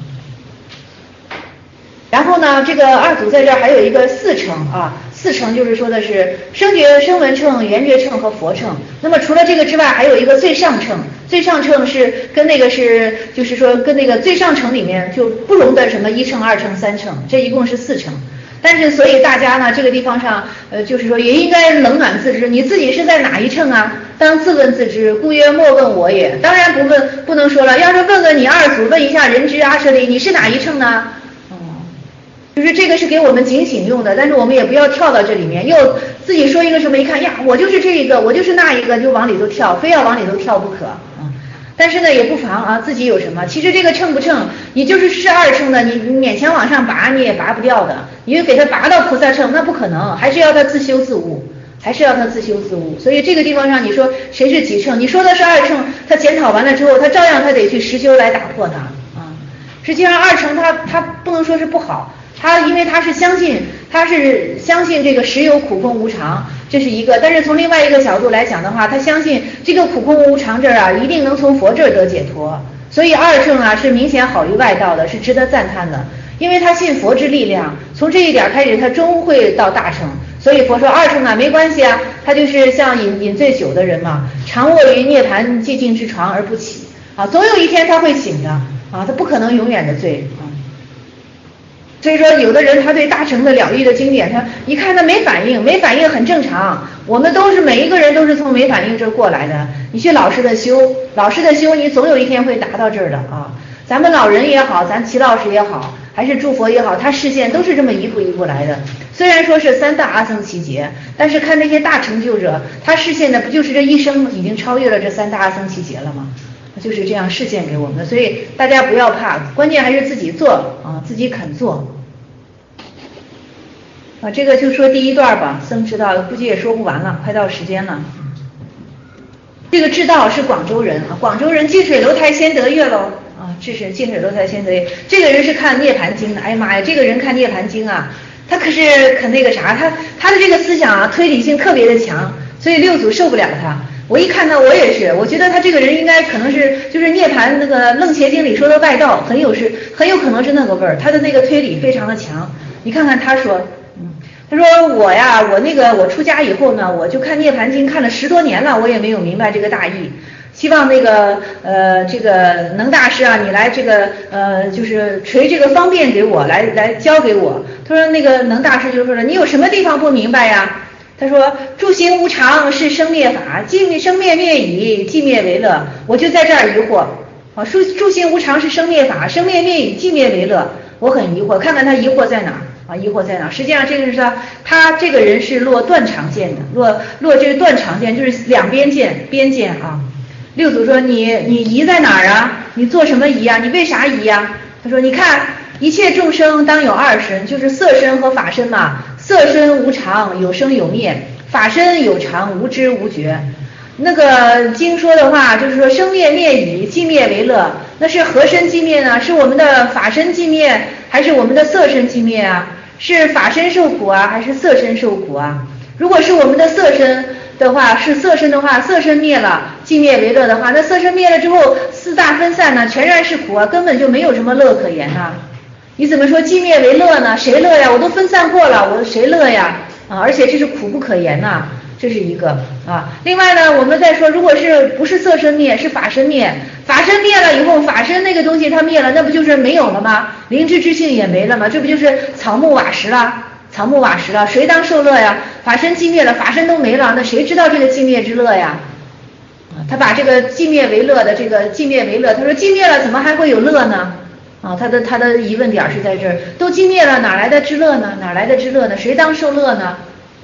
然后呢，这个二祖在这儿还有一个四乘啊，四乘就是说的是声觉、声闻乘、缘觉乘和佛乘。那么除了这个之外，还有一个最上乘，最上乘是跟那个是就是说跟那个最上乘里面就不容得什么一乘、二乘、三乘，这一共是四乘。但是所以大家呢，这个地方上，呃，就是说也应该冷暖自知，你自己是在哪一乘啊？当自问自知，故曰莫问我也。当然不问，不能说了，要是问问你二祖，问一下人之阿舍利，你是哪一乘呢？就是这个是给我们警醒用的，但是我们也不要跳到这里面，又自己说一个什么，一看呀，我就是这一个，我就是那一个，就往里头跳，非要往里头跳不可。嗯，但是呢也不妨啊，自己有什么，其实这个称不称，你就是是二乘的，你你勉强往上拔你也拔不掉的，你就给他拔到菩萨乘，那不可能，还是要他自修自悟，还是要他自修自悟。所以这个地方上你说谁是几乘，你说的是二乘，他检讨完了之后，他照样他得去实修来打破它啊。实际上二乘他他不能说是不好。他因为他是相信，他是相信这个实有苦空无常，这是一个。但是从另外一个角度来讲的话，他相信这个苦空无常这儿啊，一定能从佛这儿得解脱。所以二乘啊是明显好于外道的，是值得赞叹的。因为他信佛之力量，从这一点开始，他终会到大乘。所以佛说二乘啊没关系啊，他就是像饮饮醉酒的人嘛，常卧于涅槃寂静之床而不起啊，总有一天他会醒的啊，他不可能永远的醉啊。所以说有的人他对大乘的了义的经典，他一看他没反应，没反应很正常，我们都是每一个人都是从没反应这儿过来的，你去老实的修，老实的修，你总有一天会达到这儿的啊。咱们老人也好，咱齐老师也好，还是诸佛也好，他视线都是这么一步一步来的。虽然说是三大阿僧祇劫，但是看这些大成就者，他视线的不就是这一生已经超越了这三大阿僧祇劫了吗？就是这样示现给我们的，所以大家不要怕，关键还是自己做啊，自己肯做啊。这个就说第一段吧，僧知道估计也说不完了，快到时间了。这个智道是广州人啊，广州人近水楼台先得月喽啊，这是近水楼台先得月。这个人是看涅盘经的，哎呀妈呀，这个人看涅盘经啊，他可是可那个啥，他他的这个思想啊，推理性特别的强，所以六祖受不了他。我一看到我也是，我觉得他这个人应该可能是就是涅槃那个楞伽经里说的外道，很有是很有可能是那个味儿，他的那个推理非常的强。你看看他说，嗯，他说我呀，我那个我出家以后呢，我就看涅槃经看了十多年了，我也没有明白这个大意。希望那个呃这个能大师啊，你来这个呃就是垂这个方便给我，来来教给我。他说那个能大师就说了，你有什么地方不明白呀？他说诸行无常是生灭法，即生灭灭已，即灭为乐。我就在这儿疑惑啊，诸诸行无常是生灭法，生灭灭已，即灭为乐。我很疑惑，看看他疑惑在哪儿啊？疑惑在哪儿？实际上这个是他他这个人是落断常见的，落落这个断常见就是两边见边见啊。六祖说你你疑在哪儿啊？你做什么疑啊？你为啥疑啊？他说你看一切众生当有二身，就是色身和法身嘛。色身无常，有生有灭；法身有常，无知无觉。那个经说的话，就是说生灭灭已，寂灭为乐。那是何身寂灭呢？是我们的法身寂灭，还是我们的色身寂灭啊？是法身受苦啊，还是色身受苦啊？如果是我们的色身的话，是色身的话，色身灭了，寂灭为乐的话，那色身灭了之后，四大分散呢，全然是苦啊，根本就没有什么乐可言呐。你怎么说寂灭为乐呢？谁乐呀？我都分散过了，我谁乐呀？啊，而且这是苦不可言呐，这是一个啊。另外呢，我们再说，如果是不是色身灭，是法身灭，法身灭了以后，法身那个东西它灭了，那不就是没有了吗？灵知之性也没了吗？这不就是草木瓦石了？草木瓦石了，谁当受乐呀？法身寂灭了，法身都没了，那谁知道这个寂灭之乐呀？他把这个寂灭为乐的这个寂灭为乐，他说寂灭了怎么还会有乐呢？啊，他的他的疑问点是在这儿，都寂灭了，哪来的之乐呢？哪来的之乐呢？谁当受乐呢？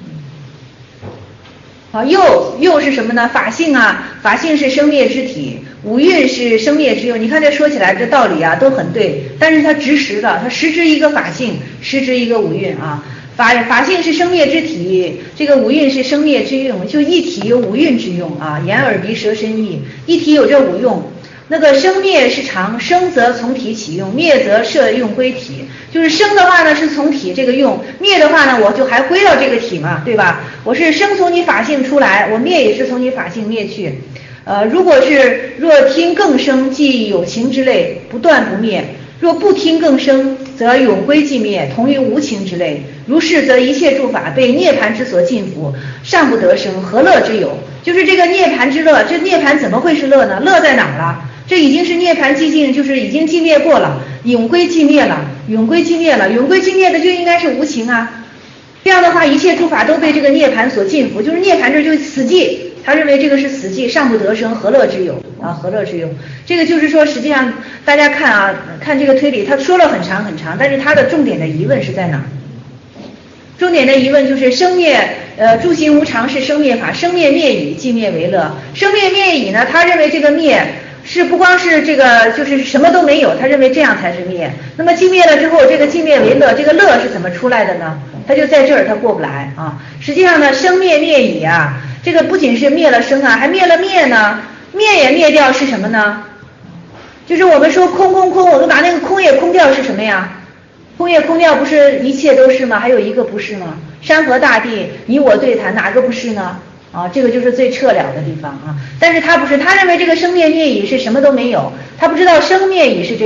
啊，又又是什么呢？法性啊，法性是生灭之体，五蕴是生灭之用。你看这说起来这道理啊都很对，但是它执实的，它实质一个法性，实质一个五蕴啊。法法性是生灭之体，这个五蕴是生灭之用，就一体有五蕴之用啊，眼耳鼻舌身意，一体有这五用。 那个生灭是常，生则从体起用，灭则摄用归体。就是生的话呢是从体这个用，灭的话呢我就还归到这个体嘛，对吧？我是生从你法性出来，我灭也是从你法性灭去。呃，如果是若听更生，即有情之类，不断不灭；若不听更生，则永归寂灭，同于无情之类。如是，则一切诸法被涅槃之所禁缚，尚不得生，何乐之有？就是这个涅槃之乐，这涅槃怎么会是乐呢？乐在哪儿了？这已经是涅槃寂静，就是已经寂灭过了，永归寂灭了，永归寂灭了，永归寂灭的就应该是无情啊。这样的话，一切诸法都被这个涅槃所禁缚，就是涅槃这就是死寂。他认为这个是死寂，尚不得生，何乐之有啊？何乐之有？这个就是说，实际上大家看啊，看这个推理，他说了很长很长，但是他的重点的疑问是在哪儿？重点的疑问就是生灭，呃，诸行无常是生灭法，生灭灭已，寂灭为乐。生灭灭已呢，他认为这个灭是不光是这个，就是什么都没有，他认为这样才是灭。那么寂灭了之后，这个寂灭为乐，这个乐是怎么出来的呢？他就在这儿，他过不来啊。实际上呢，生灭灭已啊。这个不仅是灭了生啊，还灭了灭呢。灭也灭掉是什么呢？就是我们说空空空，我们把那个空也空掉是什么呀？空也空掉不是一切都是吗？还有一个不是吗？山河大地，你我对谈，哪个不是呢？啊，这个就是最彻了的地方啊。但是他不是，他认为这个生灭灭已是什么都没有，他不知道生灭已是这